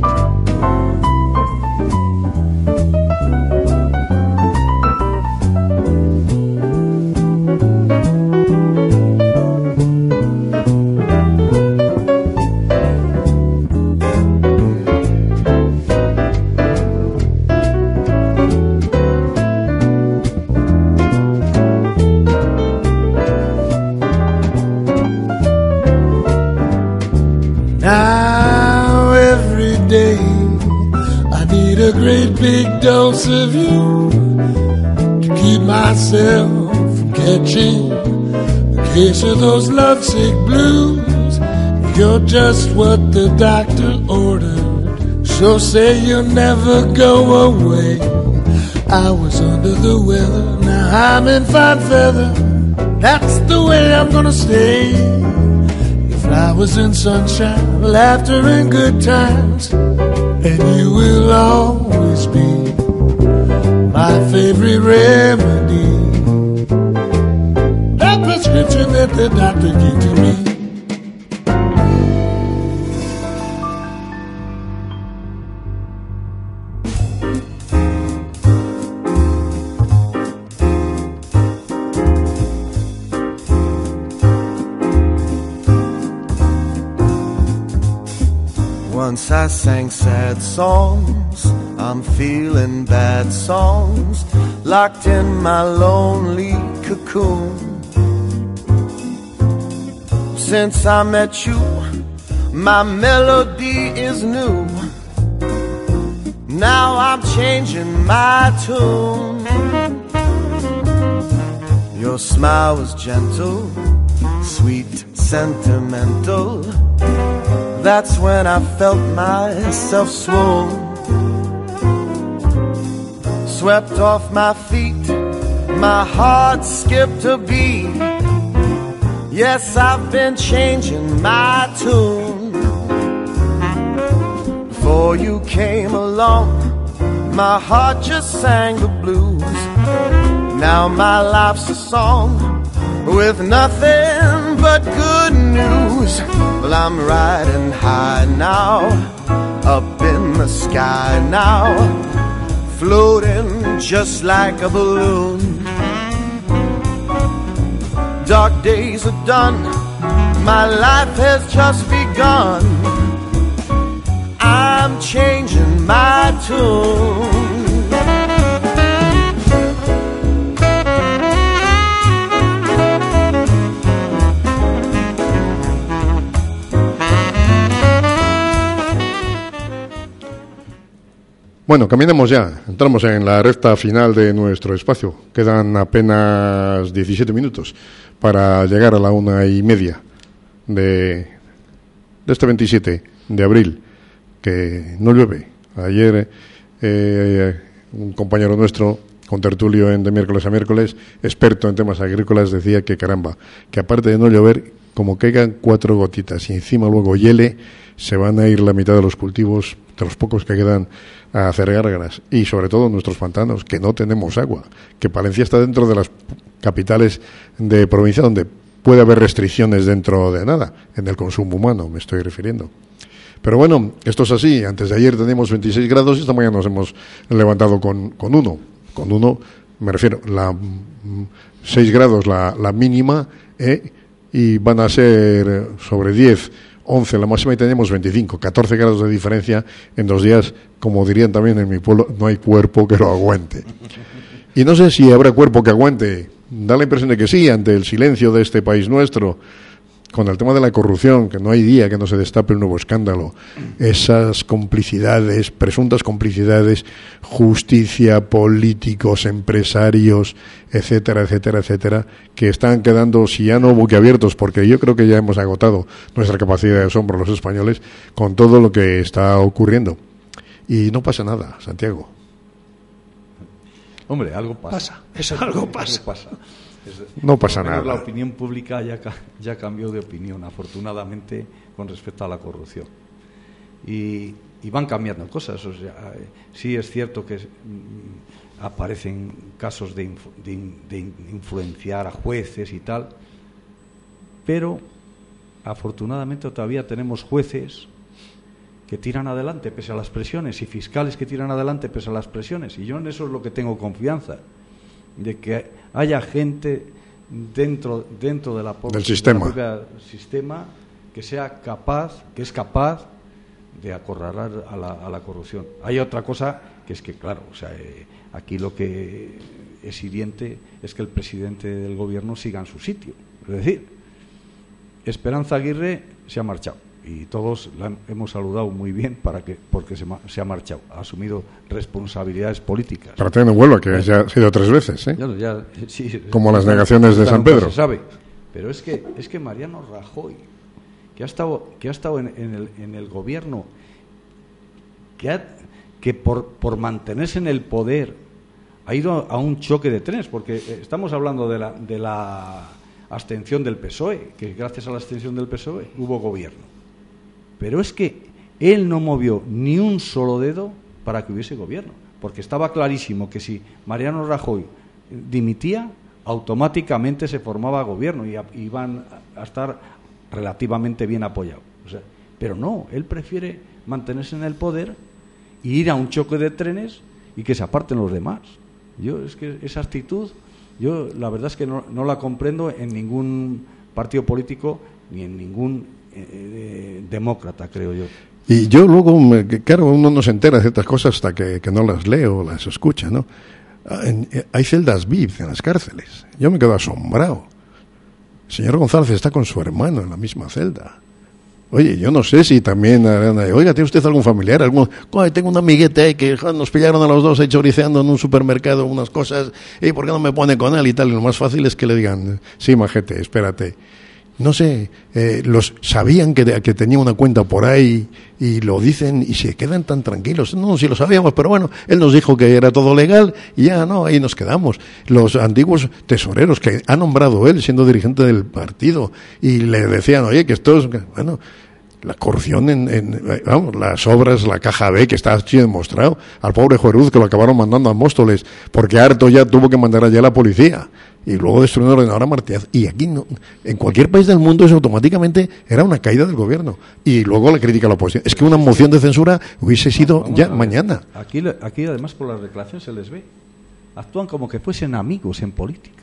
Speaker 4: Now every day I need a great big dose of you to keep myself from catching a case of those lovesick blues. You're just what the doctor ordered, so say you'll never go away. I was under the weather, now I'm in fine feather. That's the way I'm gonna stay. Flowers and sunshine, laughter and good times, and you will always be my favorite remedy. That prescription that the doctor gave to me.
Speaker 5: Once I sang sad songs, I'm feeling bad songs, locked in my lonely cocoon. Since I met you, my melody is new. Now I'm changing my tune. Your smile was gentle, sweet, sentimental. That's when I felt myself swoon. Swept off my feet, my heart skipped a beat. Yes, I've been changing my tune. Before you came along, my heart just sang the blues. Now my life's a song with nothing but good news. Well, I'm riding high now, up in the sky now, floating just like a balloon. Dark days are done, my life has just begun. I'm changing my tune.
Speaker 1: Bueno, caminemos ya, entramos en la recta final de nuestro espacio. Quedan apenas diecisiete minutos para llegar a la una y media de, de este veintisiete de abril, que no llueve. Ayer eh, un compañero nuestro, contertulio en De Miércoles a Miércoles, experto en temas agrícolas, decía que caramba, que aparte de no llover, como caigan cuatro gotitas y encima luego hiele, se van a ir la mitad de los cultivos, de los pocos que quedan, a hacer gárgaras. Y sobre todo nuestros pantanos, que no tenemos agua, que Palencia está dentro de las capitales de provincia donde puede haber restricciones dentro de nada, en el consumo humano me estoy refiriendo. Pero bueno, esto es así. Antes de ayer teníamos veintiséis grados y esta mañana nos hemos levantado con, con uno. Con uno, me refiero, la seis grados la, la mínima, ¿eh? Y van a ser sobre diez, once la máxima y tenemos veinticinco, catorce grados de diferencia en dos días. Como dirían también en mi pueblo, no hay cuerpo que lo aguante. Y no sé si habrá cuerpo que aguante. Da la impresión de que sí, ante el silencio de este país nuestro, con el tema de la corrupción, que no hay día que no se destape un nuevo escándalo, esas complicidades, presuntas complicidades, justicia, políticos, empresarios, etcétera, etcétera, etcétera, que están quedando, si ya no boquiabiertos, porque yo creo que ya hemos agotado nuestra capacidad de asombro los españoles con todo lo que está ocurriendo. Y no pasa nada, Santiago.
Speaker 3: Hombre, algo pasa.
Speaker 2: Pasa, eso algo pasa.
Speaker 3: Algo pasa.
Speaker 1: No pasa
Speaker 3: nada.
Speaker 1: nada.
Speaker 3: La opinión pública ya, ya cambió de opinión, afortunadamente, con respecto a la corrupción. Y, y van cambiando cosas. O sea, sí es cierto que mm, aparecen casos de, infu, de, de influenciar a jueces y tal, pero afortunadamente todavía tenemos jueces que tiran adelante pese a las presiones y fiscales que tiran adelante pese a las presiones. Y yo en eso es lo que tengo confianza, de que haya gente dentro dentro de la
Speaker 1: del sistema.
Speaker 3: De la sistema que sea capaz, que es capaz de acorralar a la, a la corrupción. Hay otra cosa que es que, claro, o sea, eh, aquí lo que es hiriente es que el presidente del gobierno siga en su sitio. Es decir, Esperanza Aguirre se ha marchado. Y todos la hemos saludado muy bien para que porque se, se ha marchado, ha asumido responsabilidades políticas.
Speaker 1: Para tener en vuelo, que ya ha sido tres veces, ¿eh?
Speaker 3: Ya, ya, sí,
Speaker 1: como las negaciones de San Pedro.
Speaker 3: Se sabe. Pero es que es que Mariano Rajoy, que ha estado que ha estado en, en, el, en el gobierno, que ha, que por por mantenerse en el poder ha ido a un choque de trenes, porque estamos hablando de la de la abstención del P S O E, que gracias a la abstención del P S O E hubo gobierno. Pero es que él no movió ni un solo dedo para que hubiese gobierno, porque estaba clarísimo que si Mariano Rajoy dimitía, automáticamente se formaba gobierno y a, iban a estar relativamente bien apoyados. O sea, pero no, él prefiere mantenerse en el poder e ir a un choque de trenes y que se aparten los demás. Yo es que esa actitud, yo la verdad es que no, no la comprendo en ningún partido político ni en ningún Eh, demócrata, creo yo.
Speaker 1: Y yo luego, me, claro, uno no se entera de ciertas cosas hasta que, que no las leo o las escucha, ¿no? En, hay celdas V I P en las cárceles. Yo me quedo asombrado. El señor González está con su hermano en la misma celda. Oye, yo no sé si también, oiga, ¿tiene usted algún familiar? ¿Algún? Oye, tengo un amiguete ahí que nos pillaron a los dos ahí choriceando en un supermercado unas cosas, ¿y por qué no me pone con él y tal? Y lo más fácil es que le digan, sí, majete, espérate. No sé, eh, los sabían que, de, que tenía una cuenta por ahí y lo dicen y se quedan tan tranquilos. No, si lo sabíamos, pero bueno, él nos dijo que era todo legal y ya no, ahí nos quedamos. Los antiguos tesoreros que ha nombrado él siendo dirigente del partido y le decían, oye, que esto es, bueno, la corrupción en, en vamos, las obras, la caja B, que está así demostrado, al pobre Jueruz que lo acabaron mandando a Móstoles porque harto ya tuvo que mandar allá a la policía. Y luego destruyó el ordenador a Martínez. Y aquí no, en cualquier país del mundo eso automáticamente era una caída del gobierno. Y luego la crítica a la oposición. Es que una moción de censura hubiese sido Vamos ya mañana.
Speaker 3: Aquí, aquí además por las declaraciones se les ve. Actúan como que fuesen amigos en política.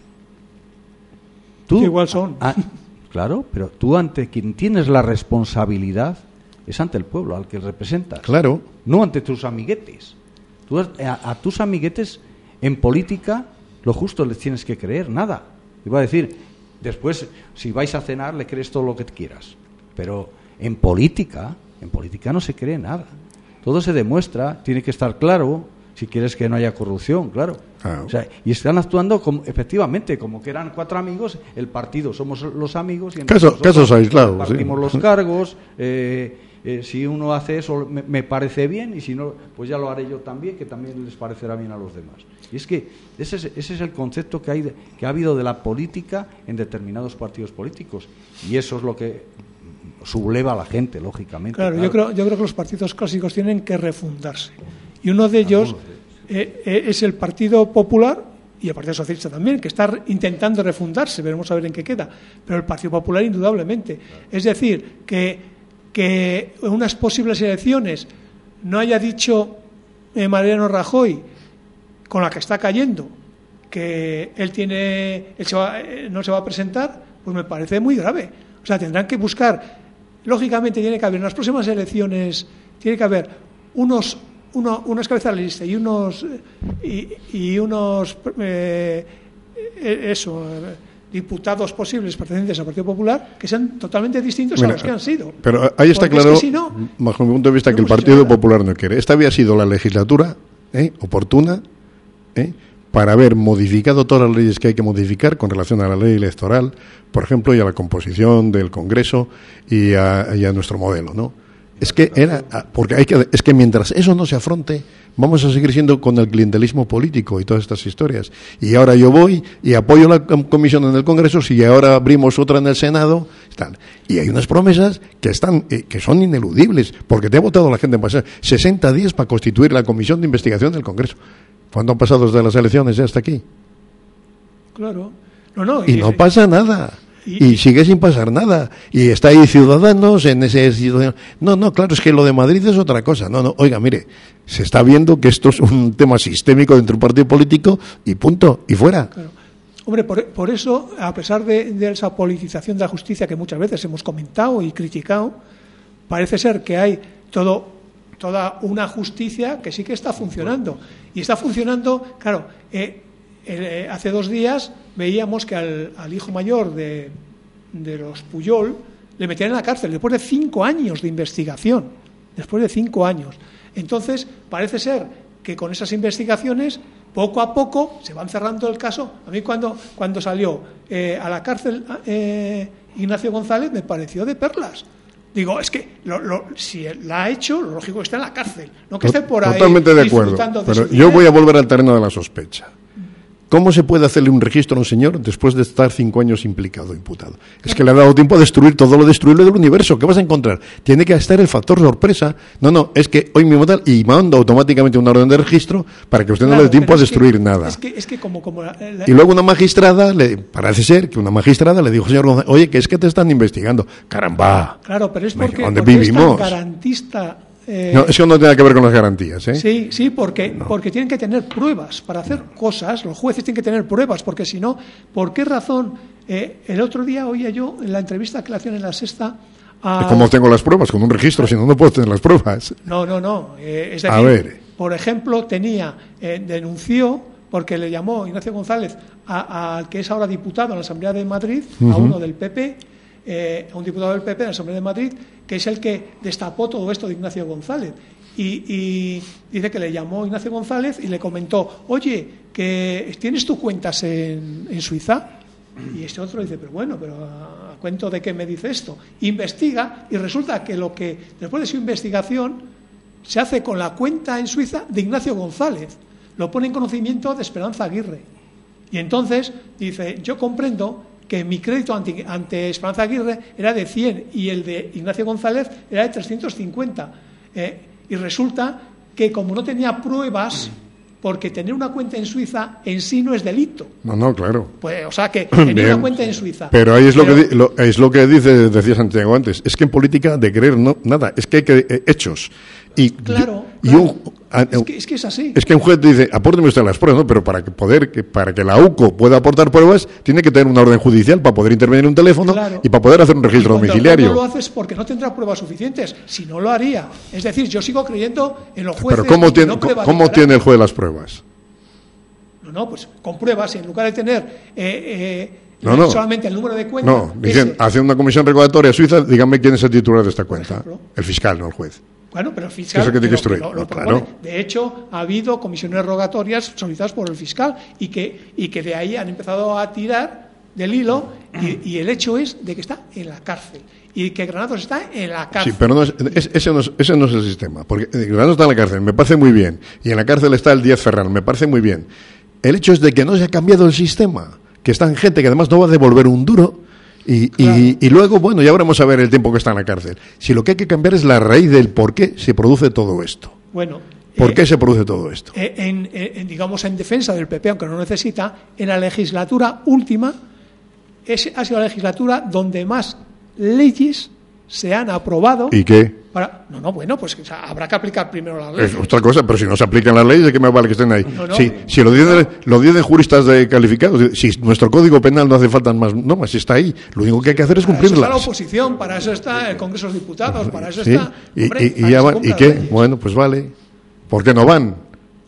Speaker 3: Tú,
Speaker 2: sí, igual son.
Speaker 3: A, a, claro, pero tú ante quien tienes la responsabilidad es ante el pueblo, al que representas.
Speaker 1: Claro.
Speaker 3: No ante tus amiguetes. Tú a, a tus amiguetes en política lo justo les tienes que creer, nada. Iba a decir, después, si vais a cenar, le crees todo lo que quieras. Pero en política, en política no se cree nada. Todo se demuestra, tiene que estar claro, si quieres que no haya corrupción, claro. Ah. O sea, y están actuando como, efectivamente, como que eran cuatro amigos, el partido somos los amigos. Y
Speaker 1: Caso, casos aislados.
Speaker 3: Partimos
Speaker 1: sí.
Speaker 3: los cargos, eh, Eh, si uno hace eso me, me parece bien y si no, pues ya lo haré yo también, que también les parecerá bien a los demás. Y es que ese es, ese es el concepto que, hay de, que ha habido de la política en determinados partidos políticos y eso es lo que subleva a la gente, lógicamente.
Speaker 2: Claro, claro. Yo, creo, yo creo que los partidos clásicos tienen que refundarse y uno de ellos eh, eh, es el Partido Popular y el Partido Socialista también, que está intentando refundarse, veremos a ver en qué queda, pero el Partido Popular indudablemente. Claro. Es decir, que que en unas posibles elecciones no haya dicho eh, Mariano Rajoy, con la que está cayendo, que él tiene él se va, eh, no se va a presentar, pues me parece muy grave. O sea, tendrán que buscar, lógicamente tiene que haber en las próximas elecciones, tiene que haber unos uno, unas cabezas de lista y unos y, y unos eh, eso diputados posibles pertenecientes al Partido Popular que sean totalmente distintos
Speaker 1: Mira,
Speaker 2: a los que han sido.
Speaker 1: Pero ahí está
Speaker 2: Porque
Speaker 1: claro,
Speaker 2: es que si no,
Speaker 1: bajo mi punto de vista,
Speaker 2: no
Speaker 1: que el
Speaker 2: hemos
Speaker 1: Partido
Speaker 2: hecho nada.
Speaker 1: Popular no quiere. Esta había sido la legislatura ¿eh? oportuna ¿eh? para haber modificado todas las leyes que hay que modificar con relación a la ley electoral, por ejemplo, y a la composición del Congreso y a, y a nuestro modelo, ¿no? Es que era, porque hay que, es que mientras eso no se afronte, vamos a seguir siendo con el clientelismo político y todas estas historias. Y ahora yo voy y apoyo la comisión en el Congreso, si ahora abrimos otra en el Senado, tal. Y hay unas promesas que están, eh, que son ineludibles, porque te ha votado la gente en pasar sesenta días para constituir la comisión de investigación del Congreso. ¿Cuándo han pasado desde las elecciones ya hasta aquí?
Speaker 2: Claro. No, no,
Speaker 1: Y no pasa nada.
Speaker 2: Y,
Speaker 1: y sigue sin pasar nada. Y está ahí Ciudadanos en ese... No, no, claro, es que lo de Madrid es otra cosa. No, no, oiga, mire, se está viendo que esto es un tema sistémico dentro de un partido político y punto, y fuera.
Speaker 2: Claro. Hombre, por, por eso, a pesar de, de esa politización de la justicia que muchas veces hemos comentado y criticado, parece ser que hay todo, toda una justicia que sí que está funcionando. Y está funcionando, claro, eh, eh, hace dos días veíamos que al, al hijo mayor de, de los Puyol le metían en la cárcel después de cinco años de investigación. Después de cinco años. Entonces, parece ser que con esas investigaciones, poco a poco, se van cerrando el caso. A mí cuando, cuando salió eh, a la cárcel eh, Ignacio González, me pareció de perlas. Digo, es que lo, lo, si la ha hecho, lo lógico es que esté en la cárcel, no que esté por ahí.
Speaker 1: Totalmente de acuerdo,
Speaker 2: disfrutando de
Speaker 1: pero
Speaker 2: su
Speaker 1: yo voy a volver al terreno de la sospecha. ¿Cómo se puede hacerle un registro a un señor después de estar cinco años implicado, imputado? Es que le ha dado tiempo a destruir todo lo destruible del universo. ¿Qué vas a encontrar? Tiene que estar el factor sorpresa. No, no, es que hoy mismo tal, y mando automáticamente una orden de registro para que usted
Speaker 2: Claro,
Speaker 1: no le dé tiempo a destruir
Speaker 2: que,
Speaker 1: nada.
Speaker 2: Es que, es que como, como la, la,
Speaker 1: y luego una magistrada, le, parece ser que una magistrada le dijo, señor González, oye, que es que te están investigando. ¡Caramba!
Speaker 2: Claro, pero es porque,
Speaker 1: ¿dónde
Speaker 2: porque
Speaker 1: vivimos?
Speaker 2: es tan garantista. Eh,
Speaker 1: No, eso no tiene que ver con las garantías, ¿eh?
Speaker 2: Sí, sí, porque,
Speaker 1: No.
Speaker 2: porque tienen que tener pruebas para hacer cosas. Los jueces tienen que tener pruebas, porque si no, ¿por qué razón? Eh, el otro día oía yo en la entrevista que le hacían en La Sexta. A...
Speaker 1: ¿Cómo tengo las pruebas? Con un registro, si no, no puedo tener las pruebas.
Speaker 2: No, no, no. Eh, es
Speaker 1: A
Speaker 2: decir,
Speaker 1: ver.
Speaker 2: por ejemplo, tenía, eh, denunció, porque le llamó Ignacio González al que es ahora diputado en la Asamblea de Madrid, uh-huh. a uno del P P, eh, a un diputado del P P en la Asamblea de Madrid, que es el que destapó todo esto de Ignacio González. Y, y dice que le llamó Ignacio González y le comentó, oye, que ¿tienes tus cuentas en, en Suiza? Y este otro dice, pero bueno, pero ¿a cuento de qué me dice esto? Investiga y resulta que lo que, después de su investigación, se hace con la cuenta en Suiza de Ignacio González. Lo pone en conocimiento de Esperanza Aguirre. Y entonces dice, yo comprendo que mi crédito ante, ante Esperanza Aguirre era de cien y el de Ignacio González era de trescientos cincuenta. Eh, y resulta que como no tenía pruebas, porque tener una cuenta en Suiza en sí no es delito.
Speaker 1: No, no, claro.
Speaker 2: Pues, o sea, que tenía
Speaker 1: Bien.
Speaker 2: una cuenta en Suiza.
Speaker 1: Pero ahí es lo,
Speaker 2: Pero,
Speaker 1: que, lo, es lo que dice, decía Santiago antes. Es que en política de creer no nada. Es que hay que eh, hechos. Y,
Speaker 2: Claro,
Speaker 1: y
Speaker 2: claro.
Speaker 1: un, a,
Speaker 2: es, que, es que es así.
Speaker 1: Es que un juez dice, apórteme usted las pruebas, ¿no? Pero para que poder, que, para que la U C O pueda aportar pruebas, tiene que tener una orden judicial para poder intervenir en un teléfono
Speaker 2: Claro.
Speaker 1: y para poder hacer un registro
Speaker 2: Y cuando
Speaker 1: domiciliario.
Speaker 2: No lo haces porque no tendrá pruebas suficientes. Si no lo haría. Es decir, yo sigo creyendo en los jueces.
Speaker 1: Pero ¿cómo,
Speaker 2: que
Speaker 1: tiene,
Speaker 2: no
Speaker 1: ¿cómo
Speaker 2: prevaricarán.
Speaker 1: tiene el juez las pruebas?
Speaker 2: No, no, pues con pruebas, en lugar de tener eh, eh,
Speaker 1: No, no.
Speaker 2: solamente el número de cuenta.
Speaker 1: No, dicen,
Speaker 2: ese-
Speaker 1: haciendo una comisión regulatoria suiza, díganme quién es el titular de esta cuenta.
Speaker 2: ejemplo.
Speaker 1: El fiscal, no el juez.
Speaker 2: Bueno, pero el fiscal
Speaker 1: Eso que tiene que
Speaker 2: lo-
Speaker 1: instruir.
Speaker 2: lo- lo
Speaker 1: No,
Speaker 2: propone.
Speaker 1: claro.
Speaker 2: De hecho, ha habido comisiones rogatorias solicitadas por el fiscal y que, y que de ahí han empezado a tirar del hilo y, y el hecho es de que está en la cárcel y que Granados está en la cárcel.
Speaker 1: Sí, pero no es, es- ese, no es, ese no es el sistema. Porque Granados está en la cárcel, me parece muy bien. Y en la cárcel está el Díaz Ferran, me parece muy bien. El hecho es de que no se ha cambiado el sistema. Que está en gente que además no va a devolver un duro. Y,
Speaker 2: Claro.
Speaker 1: y, y luego, bueno, ya veremos a ver el tiempo que está en la cárcel. Si lo que hay que cambiar es la raíz del por qué se produce todo esto.
Speaker 2: Bueno,
Speaker 1: ¿Por
Speaker 2: eh,
Speaker 1: qué se produce todo esto?
Speaker 2: eh, en, en- digamos, en defensa del P P, aunque no lo necesita, en la legislatura última es, ha sido la legislatura donde más leyes se han aprobado.
Speaker 1: ¿Y qué?
Speaker 2: Para, no, no, bueno, pues o sea, habrá que aplicar primero las leyes.
Speaker 1: Es otra cosa, pero si no se aplican las leyes, ¿de qué me vale que estén ahí?
Speaker 2: No, no.
Speaker 1: si, si lo dicen, lo dicen juristas de calificados, si nuestro código penal no hace falta más normas, si está ahí, lo único que hay que hacer es
Speaker 2: Para eso está la
Speaker 1: cumplirlas.
Speaker 2: oposición, para eso está el Congreso de los Diputados, para eso
Speaker 1: ¿Sí?
Speaker 2: está.
Speaker 1: ¿Y,
Speaker 2: Hombre,
Speaker 1: y- y
Speaker 2: para
Speaker 1: ya
Speaker 2: que se
Speaker 1: van- ¿y
Speaker 2: cumplan
Speaker 1: qué?
Speaker 2: las leyes.
Speaker 1: Bueno, pues vale. ¿Por qué no van?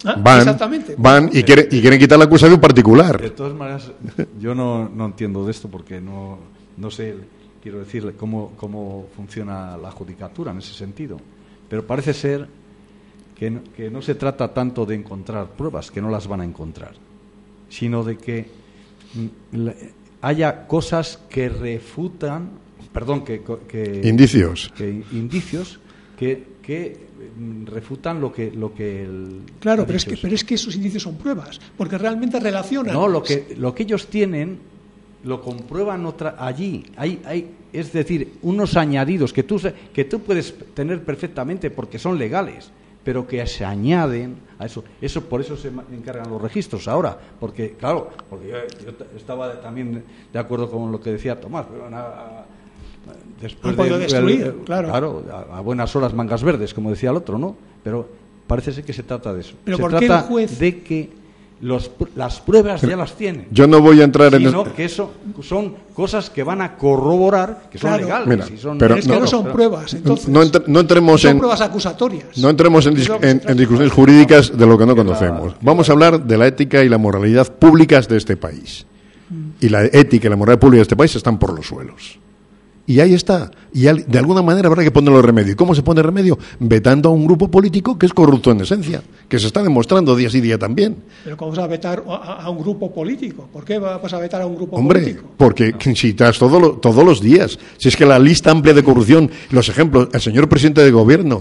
Speaker 2: Ah,
Speaker 1: van,
Speaker 2: exactamente.
Speaker 1: van y, quieren, y quieren quitar la acusación particular.
Speaker 3: De todas maneras, yo no, no entiendo de esto porque no, no sé, quiero decirle, cómo, cómo funciona la judicatura en ese sentido. Pero parece ser que no, que no se trata tanto de encontrar pruebas, que no las van a encontrar, sino de que mm, haya cosas que refutan, perdón, que... que
Speaker 1: indicios.
Speaker 3: Que, indicios que, que refutan lo que lo que el
Speaker 2: claro, pero es que pero es que esos indicios son pruebas, porque realmente relacionan.
Speaker 3: No, lo que lo que ellos tienen lo comprueban otra allí. Hay hay es decir, unos añadidos que tú que tú puedes tener perfectamente porque son legales, pero que se añaden a eso. Eso por eso se encargan los registros ahora, porque claro, porque yo, yo estaba también de acuerdo con lo que decía Tomás, pero nada, después
Speaker 2: de destruir,
Speaker 3: el,
Speaker 2: claro,
Speaker 3: claro a, a buenas horas mangas verdes, como decía el otro, ¿no? Pero parece ser que se trata de eso.
Speaker 2: Pero
Speaker 3: se
Speaker 2: ¿por
Speaker 3: trata
Speaker 2: qué el juez?
Speaker 3: de que los, las pruebas ya las tienen.
Speaker 1: Yo no voy a entrar en
Speaker 3: sino
Speaker 1: el...
Speaker 3: que eso son cosas que van a corroborar, que son
Speaker 2: claro,
Speaker 3: legales.
Speaker 1: Mira,
Speaker 3: y son,
Speaker 1: pero
Speaker 2: es que no, no son
Speaker 3: pero,
Speaker 2: pruebas, entonces.
Speaker 1: No, entre, no entremos
Speaker 2: son
Speaker 1: en
Speaker 2: pruebas acusatorias.
Speaker 1: No entremos en, dis, en, en discusiones jurídicas de lo que no conocemos. Vamos a hablar de la ética y la moralidad públicas de este país. Y la ética y la moral pública de este país están por los suelos. Y ahí está. Y de alguna manera habrá que ponerle remedio. ¿Y cómo se pone remedio? Vetando a un grupo político que es corrupto en esencia, que se está demostrando día sí día también.
Speaker 2: Pero ¿cómo vas a vetar a, a un grupo político? ¿Por qué vas a vetar a un grupo
Speaker 1: Hombre,
Speaker 2: político?
Speaker 1: porque no. citas todo lo, todos los días. Si es que la lista amplia de corrupción, los ejemplos, el señor presidente de gobierno,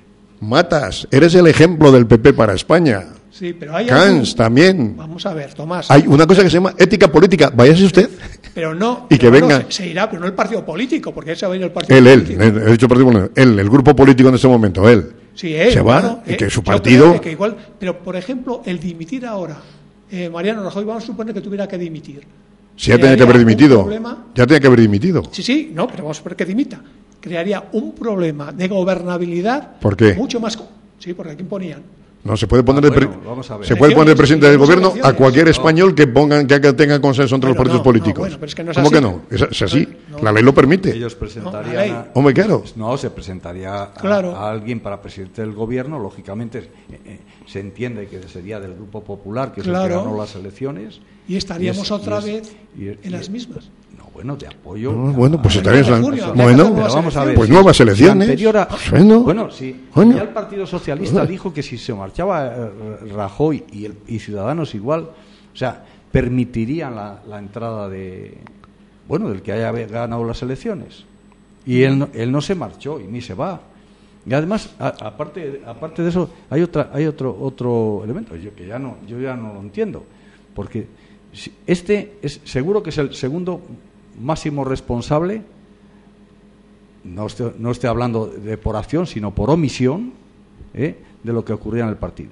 Speaker 1: Matas, eres el ejemplo del P P para España.
Speaker 2: Sí, pero hay
Speaker 1: Cans
Speaker 2: algún...
Speaker 1: también.
Speaker 2: Vamos a ver, Tomás.
Speaker 1: Hay una cosa que se llama ética política. Váyase usted.
Speaker 2: Pero no.
Speaker 1: Y que
Speaker 2: pero
Speaker 1: venga.
Speaker 2: No, se, se irá, pero no el partido político, porque él se va a ir el partido
Speaker 1: Él,
Speaker 2: político.
Speaker 1: él, he dicho partido político. Él, el grupo político en este momento, él.
Speaker 2: Sí, él.
Speaker 1: Se va,
Speaker 2: claro,
Speaker 1: y que
Speaker 2: eh,
Speaker 1: su partido.
Speaker 2: Que igual, pero, por ejemplo, el dimitir ahora, eh, Mariano Rajoy, vamos a suponer que tuviera que dimitir.
Speaker 1: Si ya tenía que haber dimitido.
Speaker 2: Problema,
Speaker 1: ya tenía que haber dimitido.
Speaker 2: Sí, sí, no, pero vamos a suponer que dimita. Crearía un problema de gobernabilidad.
Speaker 1: ¿Por qué?
Speaker 2: Mucho más. Sí, porque aquí ponían.
Speaker 1: No, se puede poner,
Speaker 3: ah,
Speaker 1: de pre...
Speaker 3: bueno, vamos a ver.
Speaker 1: se puede poner presidente del gobierno a cualquier
Speaker 2: no.
Speaker 1: español que pongan que tenga consenso entre
Speaker 2: bueno,
Speaker 1: los partidos
Speaker 2: no,
Speaker 1: políticos.
Speaker 2: No, bueno, pero es que no es
Speaker 1: ¿Cómo
Speaker 2: así?
Speaker 1: que no? Es, es así.
Speaker 2: No,
Speaker 1: la ley lo permite.
Speaker 3: Ellos presentarían.
Speaker 2: No, la ley.
Speaker 3: a,
Speaker 1: Hombre, claro.
Speaker 3: No, se presentaría a,
Speaker 2: claro.
Speaker 3: a alguien para presidente del gobierno. Lógicamente, eh, eh, se entiende que sería del Grupo Popular, que es
Speaker 2: claro.
Speaker 3: el que ganó las elecciones.
Speaker 2: Y estaríamos
Speaker 3: y es,
Speaker 2: otra
Speaker 3: y es,
Speaker 2: vez
Speaker 3: y es,
Speaker 2: en
Speaker 3: y
Speaker 2: las
Speaker 3: es,
Speaker 2: mismas.
Speaker 3: No, bueno, de apoyo.
Speaker 1: No, bueno, pues
Speaker 3: a,
Speaker 1: estaríamos.
Speaker 2: a, junio,
Speaker 1: bueno,
Speaker 3: pero vamos a ver.
Speaker 1: Pues
Speaker 3: si,
Speaker 1: nuevas elecciones.
Speaker 3: Si a,
Speaker 1: bueno,
Speaker 3: bueno, si
Speaker 1: bueno.
Speaker 3: ya el Partido Socialista dijo que si se marchaba eh, Rajoy y, el, y Ciudadanos igual, o sea, permitirían la, la entrada de, bueno, del que haya ganado las elecciones. Y él no, él no se marchó y ni se va. Y además, a, aparte, aparte de eso, hay otra, hay otro, otro elemento yo que ya no, yo ya no lo entiendo, porque este es seguro que es el segundo máximo responsable. No estoy, no estoy hablando de por acción, sino por omisión, ¿eh? de lo que ocurría en el partido.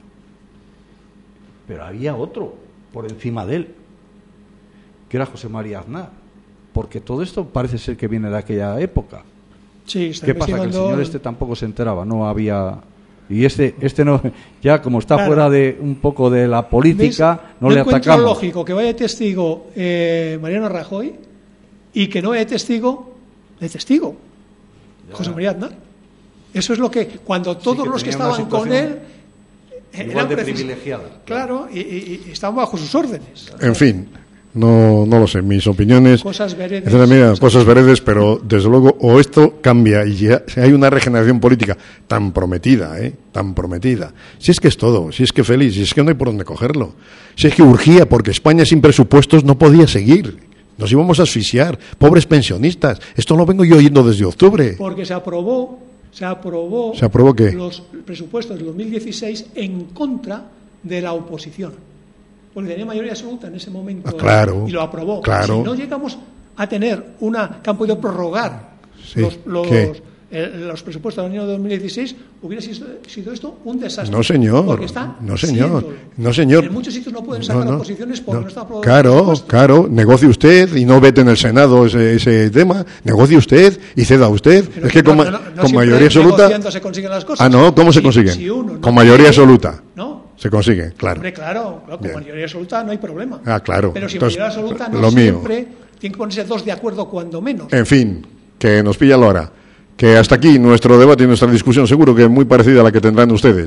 Speaker 3: Pero había otro por encima de él, que era José María Aznar, porque todo esto parece ser que viene de aquella época.
Speaker 2: Sí, está
Speaker 3: ¿Qué pasa? Que el señor este tampoco se enteraba, no había... Y este este no, ya como está claro. fuera de un poco de la política, ¿ves? No, no le atacamos.
Speaker 2: Es lógico que vaya testigo eh, Mariano Rajoy y que no vaya testigo de testigo ya. José María Aznar. Eso es lo que, cuando todos sí, que los que estaban con él
Speaker 3: igual de privilegiada.
Speaker 2: Claro, y, y, y estaban bajo sus órdenes.
Speaker 1: En fin, no no lo sé, mis opiniones.
Speaker 2: Cosas veredes.
Speaker 1: Mira, cosas veredes, pero desde luego, o esto cambia y ya hay una regeneración política tan prometida, ¿eh? Tan prometida. Si es que es todo, si es que feliz, si es que no hay por dónde cogerlo. Si es que urgía, porque España sin presupuestos no podía seguir. Nos íbamos a asfixiar, pobres pensionistas. Esto lo vengo yo oyendo desde octubre.
Speaker 2: Porque se aprobó. Se aprobó,
Speaker 1: ¿Se aprobó qué?
Speaker 2: los presupuestos del dos mil dieciséis en contra de la oposición, porque tenía mayoría absoluta en ese momento.
Speaker 1: Ah, claro,
Speaker 2: y lo aprobó.
Speaker 1: Claro.
Speaker 2: Si no llegamos a tener una que han podido prorrogar
Speaker 1: sí,
Speaker 2: los, los,
Speaker 1: eh,
Speaker 2: los presupuestos del año dos mil dieciséis, hubiera sido, sido esto un desastre.
Speaker 1: No, señor.
Speaker 2: Porque está
Speaker 1: no, señor.
Speaker 2: Siéndolo.
Speaker 1: No, señor.
Speaker 2: En muchos sitios no pueden sacar
Speaker 1: no, no,
Speaker 2: oposiciones porque no, no está aprobado.
Speaker 1: Claro, claro. Negocie usted y no vete en el Senado ese, ese tema. Negocie usted y ceda usted.
Speaker 2: Pero
Speaker 1: es que
Speaker 2: no,
Speaker 1: con,
Speaker 2: no, no, no
Speaker 1: con mayoría absoluta.
Speaker 2: Se consiguen las cosas.
Speaker 1: Ah, no, ¿cómo se
Speaker 2: si,
Speaker 1: consiguen?
Speaker 2: Si uno no
Speaker 1: con mayoría
Speaker 2: quiere,
Speaker 1: absoluta.
Speaker 2: No.
Speaker 1: Se consigue, claro.
Speaker 2: Hombre, claro, claro con
Speaker 1: Bien.
Speaker 2: mayoría absoluta no hay problema.
Speaker 1: Ah, claro.
Speaker 2: Pero si
Speaker 1: Entonces,
Speaker 2: mayoría absoluta no
Speaker 1: lo
Speaker 2: siempre
Speaker 1: mío.
Speaker 2: tienen que ponerse dos de acuerdo cuando menos.
Speaker 1: En fin, que nos pilla la hora. Que hasta aquí nuestro debate y nuestra discusión, seguro que muy parecida a la que tendrán ustedes.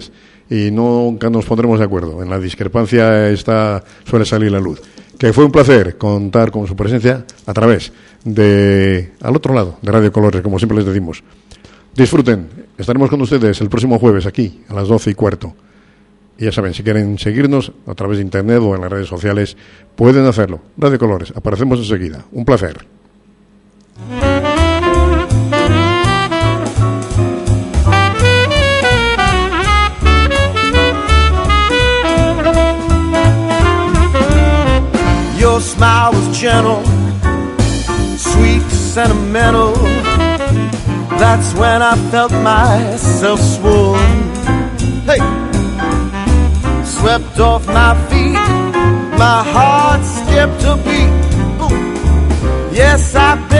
Speaker 1: y nunca nos pondremos de acuerdo. En la discrepancia está, suele salir la luz. Que fue un placer contar con su presencia a través de, al otro lado, de Radio Colores, como siempre les decimos. Disfruten, estaremos con ustedes el próximo jueves aquí, a las doce y cuarto. Y ya saben, si quieren seguirnos a través de internet o en las redes sociales, pueden hacerlo. Radio Colores, aparecemos enseguida. Un placer.
Speaker 5: Your smile was gentle, sweet, sentimental. That's when I felt myself swoon. Hey! Swept off my feet, my heart skipped a beat. Ooh. Yes, I